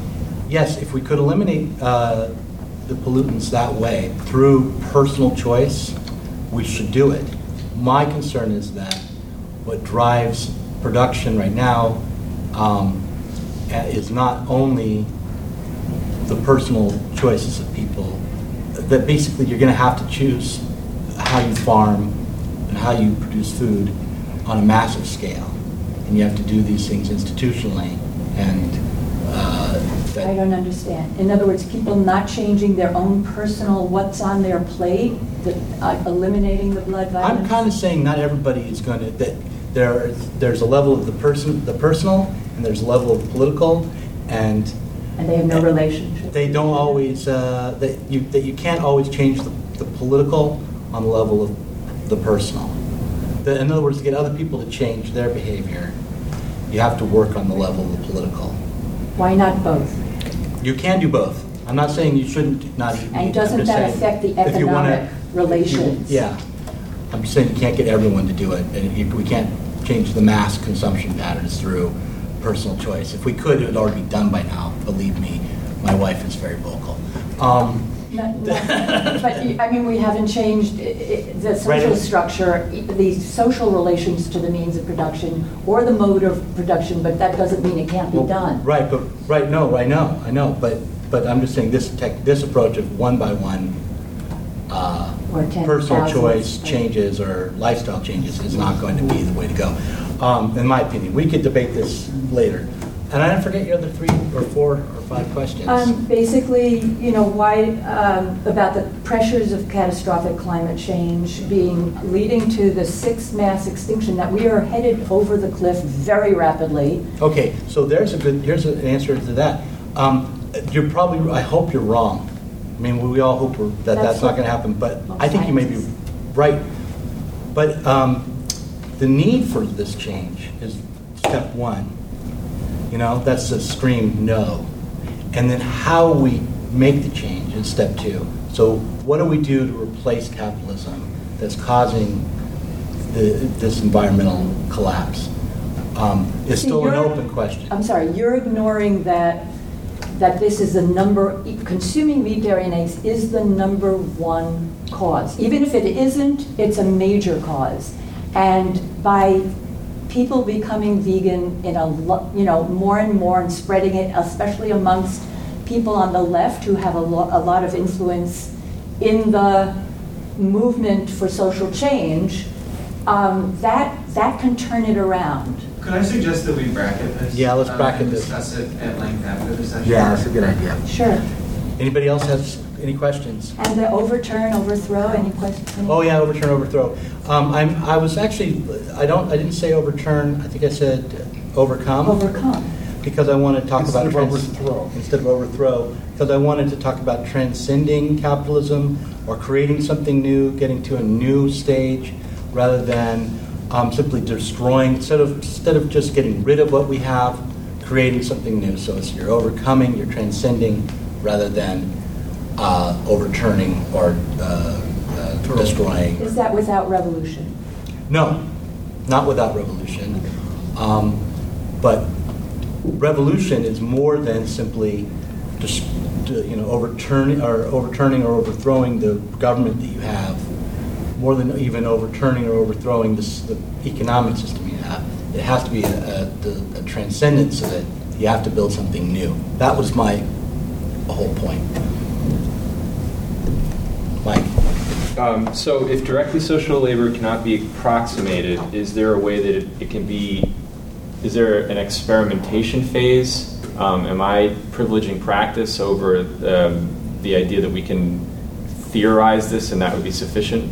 yes, if we could eliminate uh, the pollutants that way through personal choice, we should do it. My concern is that what drives production right now um, uh, is not only the personal choices of people, that basically you're going to have to choose how you farm and how you produce food on a massive scale. And you have to do these things institutionally. And uh, that, I don't understand. In other words, people not changing their own personal what's on their plate, the, uh, eliminating the blood violence. I'm kind of saying not everybody is going to, that there, there's a level of the person, the personal, and there's a level of political, and And they have no relationship. they don't always, uh, that you that you can't always change the, the political on the level of the personal. The, in other words, to get other people to change their behavior, you have to work on the level of the political. Why not both? You can do both. I'm not saying you shouldn't not eat meat. And I'm doesn't just that saying affect the if you wanna- economic relations? Yeah. I'm just saying you can't get everyone to do it, and you, we can't change the mass consumption patterns through personal choice. If we could, it would already be done by now. Believe me, my wife is very vocal. Um, Not- not- But, I mean, we haven't changed i- i- the social Right. structure, i- the social relations to the means of production or the mode of production, but that doesn't mean it can't be Well, done. Right, but, right, no, I know, I know, but, but I'm just saying this tech, this approach of one by one, uh, Or ten personal thousand. choice changes or lifestyle changes is not going to be the way to go, um, in my opinion. We could debate this later. And I didn't forget your other three or four or five questions. Um, Basically, you know, why, um, about the pressures of catastrophic climate change being, leading to the sixth mass extinction, that we are headed over the cliff very rapidly. Okay, so there's a good, here's an answer to that. Um, you're probably, I hope you're wrong. I mean, we all hope we're, that That's that's not what- going to happen, but I think you may be right. But um, the need for this change is step one. You know, that's a scream no. And then how we make the change is step two. So what do we do to replace capitalism that's causing the, this environmental collapse? Um, it's See, still an you're- open question. I'm sorry, you're ignoring that, that this is the number, consuming meat, dairy, and eggs is the number one cause. Even if it isn't, it's a major cause. And by people becoming vegan in a, lo- you know, more and more and spreading it, especially amongst people on the left who have a, lo- a lot of influence in the movement for social change, um, that, that can turn it around. Could I suggest that we bracket this? Yeah, let's um, bracket and this. discuss it at length after the session? Yeah, that's a good idea. Sure. Anybody else has any questions? And the overturn, overthrow, any questions? Oh yeah, overturn, overthrow. Um, I'm, I was actually, I don't, I didn't say overturn. I think I said overcome. Overcome. Because I want to talk Instead about of overthrow. Instead of overthrow, because I wanted to talk about transcending capitalism or creating something new, getting to a new stage, rather than um, simply destroying. Instead of instead of just getting rid of what we have, creating something new. So it's you're overcoming, you're transcending, rather than uh, overturning or uh, uh, destroying. Is that without revolution? No, not without revolution. Um, but revolution is more than simply just you know overturning or overturning or overthrowing the government that you have. More than even overturning or overthrowing this, the economic system you have, it has to be a, a, a transcendence of it. You have to build something new. That was my whole point. Mike. Um, so if directly social labor cannot be approximated, is there a way that it, it can be, is there an experimentation phase? Um, am I privileging practice over um, the idea that we can theorize this and that would be sufficient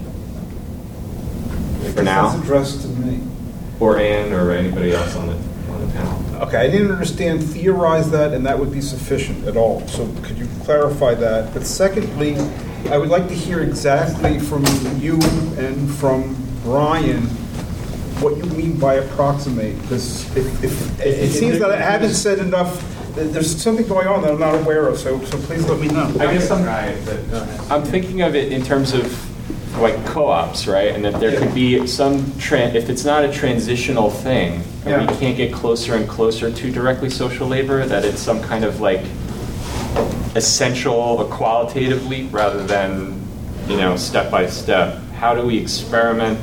for now? That's addressed to me. Or Anne or anybody else on the, on the panel? Okay, I didn't understand theorize that and that would be sufficient at all. So could you clarify that? But secondly, I would like to hear exactly from you and from Brian what you mean by approximate. Because if, if, it, it seems that I haven't said enough, that there's something going on that I'm not aware of, so, so please let me know. I guess I'm, I'm thinking of it in terms of like co-ops, right? And that there could be some, tran if it's not a transitional thing, and Yeah. we can't get closer and closer to directly social labor, that it's some kind of like essential, a qualitative leap rather than, you know, step by step. How do we experiment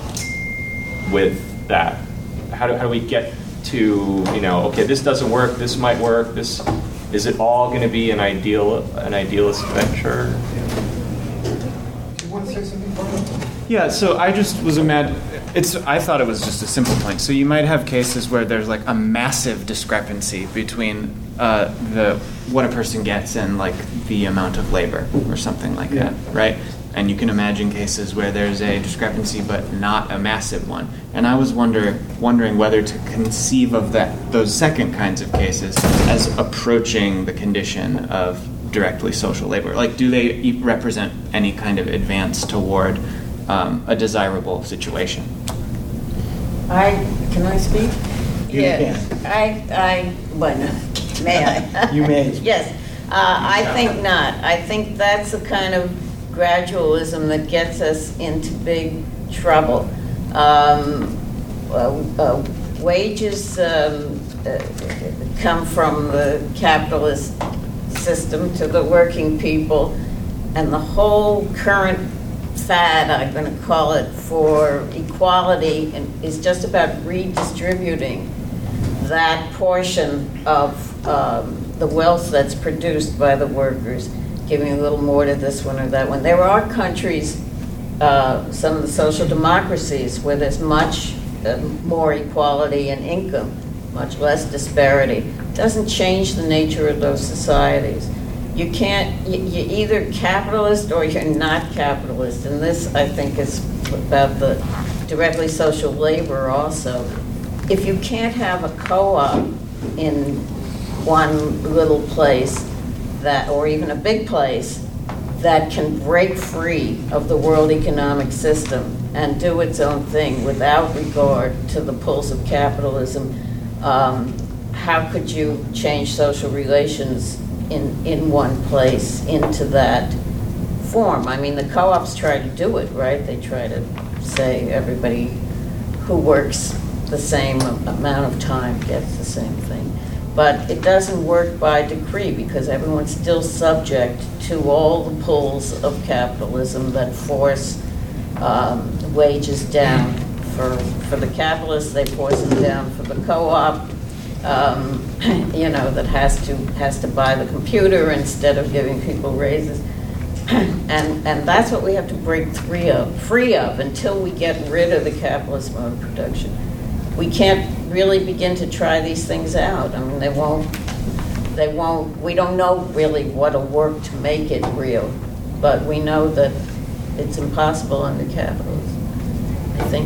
with that? How do, how do we get to, you know, okay, this doesn't work, this might work, this, is it all going to be an ideal, an idealist venture? Do you want to say something, Brian? Yeah, so I just was imagine it's I thought it was just a simple point. So you might have cases where there's like a massive discrepancy between uh, the what a person gets and like the amount of labor or something like Yeah. that, right? And you can imagine cases where there's a discrepancy but not a massive one. And I was wonder wondering whether to conceive of that those second kinds of cases as approaching the condition of directly social labor. Like, do they e- represent any kind of advance toward um, a desirable situation? I, can I speak? You Yes. I, I, well, no. May I? You may. Yes. Uh, I think not. I think that's the kind of gradualism that gets us into big trouble. Um, uh, uh, wages um, uh, come from the capitalist system to the working people, and the whole current fad, I'm going to call it, for equality and is just about redistributing that portion of um, the wealth that's produced by the workers, giving a little more to this one or that one. There are countries, uh, some of the social democracies, where there's much uh, more equality in income, much less disparity. It doesn't change the nature of those societies. You can't, you- you're either capitalist or you're not capitalist, and this, I think, is about the directly social labor also. If you can't have a co-op in one little place that, or even a big place, that can break free of the world economic system and do its own thing without regard to the pulls of capitalism, um, how could you change social relations in, in one place into that uniform. I mean, the co-ops try to do it, right? They try to say everybody who works the same amount of time gets the same thing. But it doesn't work by decree because everyone's still subject to all the pulls of capitalism that force um, wages down. For, for the capitalists, they force it down. For the co-op, um, you know, that has to has to buy the computer instead of giving people raises. And and that's what we have to break free of, free of until we get rid of the capitalist mode of production. We can't really begin to try these things out. I mean, they won't, they won't, we don't know really what'll work to make it real, but we know that it's impossible under capitalism, I think.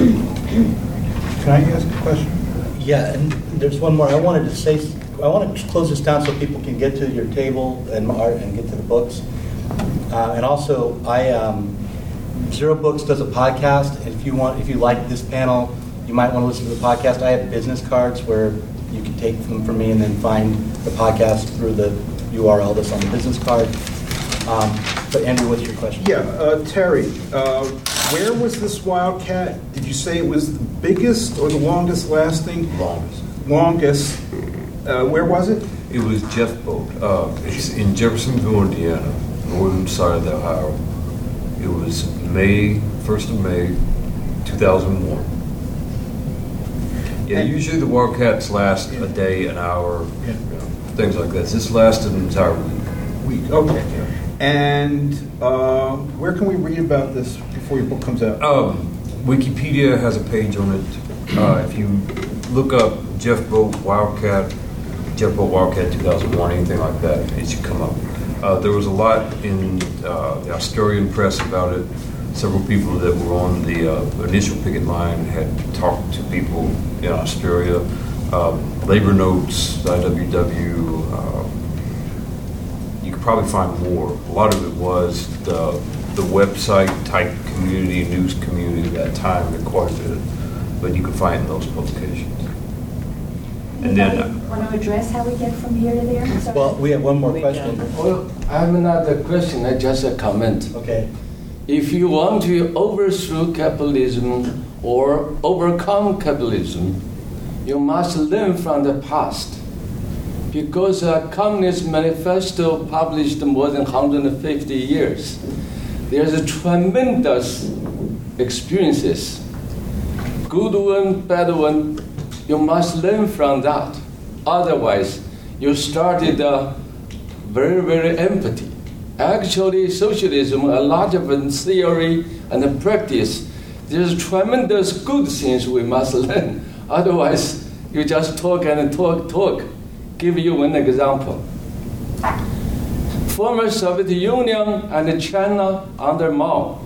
Can I ask a question? Yeah, and there's one more. I wanted to say, I want to close this down so people can get to your table and art and get to the books. Uh, and also, I um, Zero Books does a podcast. And if you want, if you like this panel, you might want to listen to the podcast. I have business cards where you can take them from me and then find the podcast through the U R L that's on the business card. Um, but Andrew, what's your question? Yeah, uh, Terry, uh, where was this Wildcat? Did you say it was the biggest or the longest lasting? Longest. Longest. Uh, where was it? It was Jeff Boat. Uh, it's in Jeffersonville, Indiana, northern side of the Ohio. It was May, first of May, two thousand one. Yeah, usually the Wildcats last a day, an hour, you know, things like that. This lasted an entire week. Week, okay. And uh, where can we read about this before your book comes out? Um, Wikipedia has a page on it. Uh, if you look up Jeff Boat Wildcat, Jeff Boat Wildcat two thousand one, anything like that, it should come up. Uh, there was a lot in uh, the Australian press about it. Several people that were on the uh, initial picket line had talked to people in Australia. Uh, labor Notes, I W W, uh, you could probably find more. A lot of it was the, the website type community, news community at that time that quite a bit, but you could find in those publications. And then, uh, want to address how we get from here to there? I'm sorry. Well, we have one more question. Well, I have another question, not just a comment. Okay. If you want to overthrow capitalism or overcome capitalism, you must learn from the past. Because a Communist Manifesto published more than one hundred fifty years, there's a tremendous experiences. Good one, bad one, you must learn from that. Otherwise, you started uh, very, very empty. Actually, socialism, a lot of theory and practice, there's tremendous good things we must learn. Otherwise, you just talk and talk, talk. Give you one example. Former Soviet Union and China under Mao.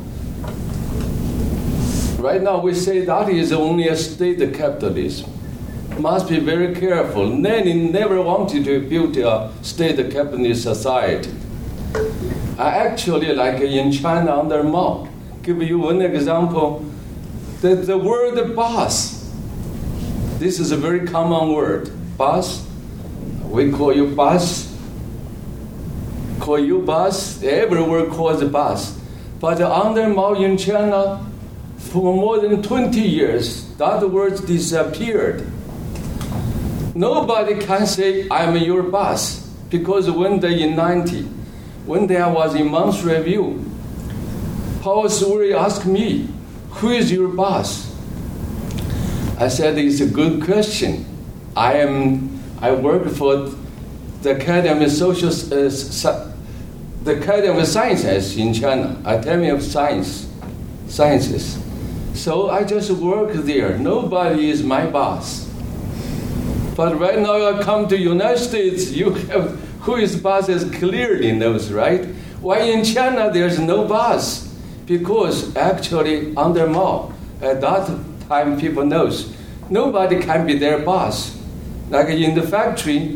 Right now, we say that is only a state capitalism. Must be very careful. Lenin never wanted to build a state capitalist society. Actually, like in China under Mao, give you one example. The, the word boss, this is a very common word. Boss, we call you boss, call you boss, everywhere calls boss. But under Mao in China, for more than twenty years, that word disappeared. Nobody can say, I'm your boss, because one day in ninety, one day I was in Month's Review, Paul Suri asked me, who is your boss? I said, it's a good question. I am. I work for the Academy of Social, uh, the Academy of Sciences in China, Academy of Science, Sciences. So I just work there. Nobody is my boss. But right now I come to United States, you have who is boss is clearly knows, right? Why in China there's no boss? Because actually under Mao, at that time people knows, nobody can be their boss. Like in the factory,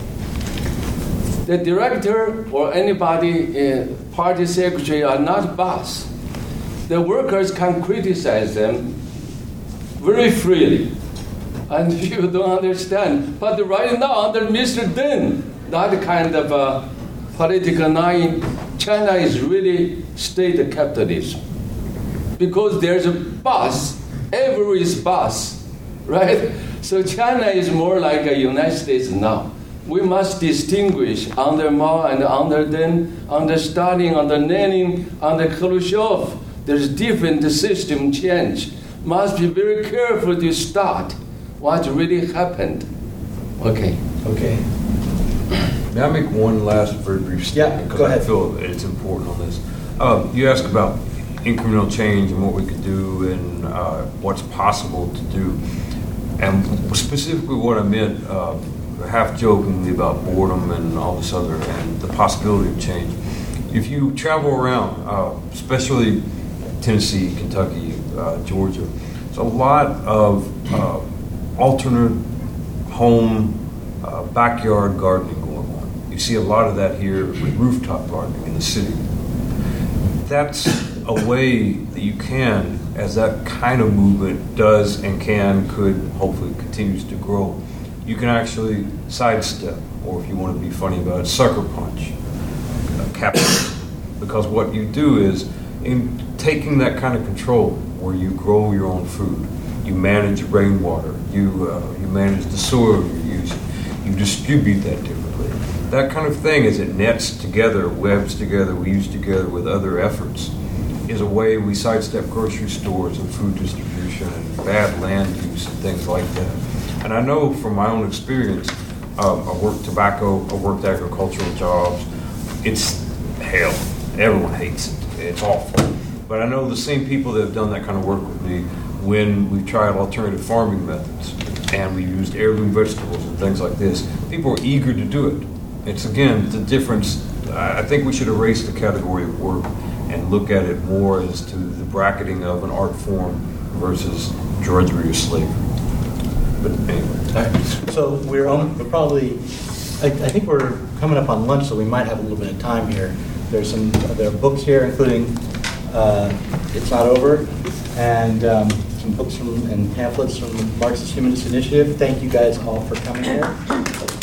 the director or anybody, uh, party secretary are not boss. The workers can criticize them very freely. And people don't understand. But right now, under Mister Deng, that kind of uh, political line China is really state capitalism. Because there's a boss, every is boss, right? So China is more like a United States now. We must distinguish under Mao and under Deng, under Stalin, under Lenin, under Khrushchev. There's different system change. Must be very careful to start what really happened. Okay. Okay. May I make one last very brief statement? Yeah, because go ahead. I feel that it's important on this. Uh, you asked about incremental change and what we could do and uh, what's possible to do. And specifically what I meant, uh, half jokingly about boredom and all this other, and the possibility of change. If you travel around, uh, especially Tennessee, Kentucky, uh, Georgia, there's a lot of uh, alternate home, uh, backyard gardening going on. You see a lot of that here with rooftop gardening in the city. That's a way that you can, as that kind of movement does and can, could, hopefully continues to grow, you can actually sidestep, or if you want to be funny about it, sucker punch uh, capitalism. Because what you do is, in taking that kind of control, where you grow your own food, you manage rainwater, you uh, you manage the soil you're using, you distribute that differently. That kind of thing, as it nets together, webs together, weaves together with other efforts, is a way we sidestep grocery stores and food distribution and bad land use and things like that. And I know from my own experience, um, I worked tobacco, I worked agricultural jobs. It's hell. Everyone hates it. It's awful. But I know the same people that have done that kind of work with me when we've tried alternative farming methods and we used heirloom vegetables and things like this. People are eager to do it. It's, again, the difference. I think we should erase the category of work and look at it more as to the bracketing of an art form versus drudgery or slavery. But anyway. So we're, on, we're probably, I, I think we're coming up on lunch, so we might have a little bit of time here. There's some, there are books here, including uh, It's Not Over, and um, some books from, and pamphlets from the Marxist Humanist Initiative. Thank you guys all for coming here.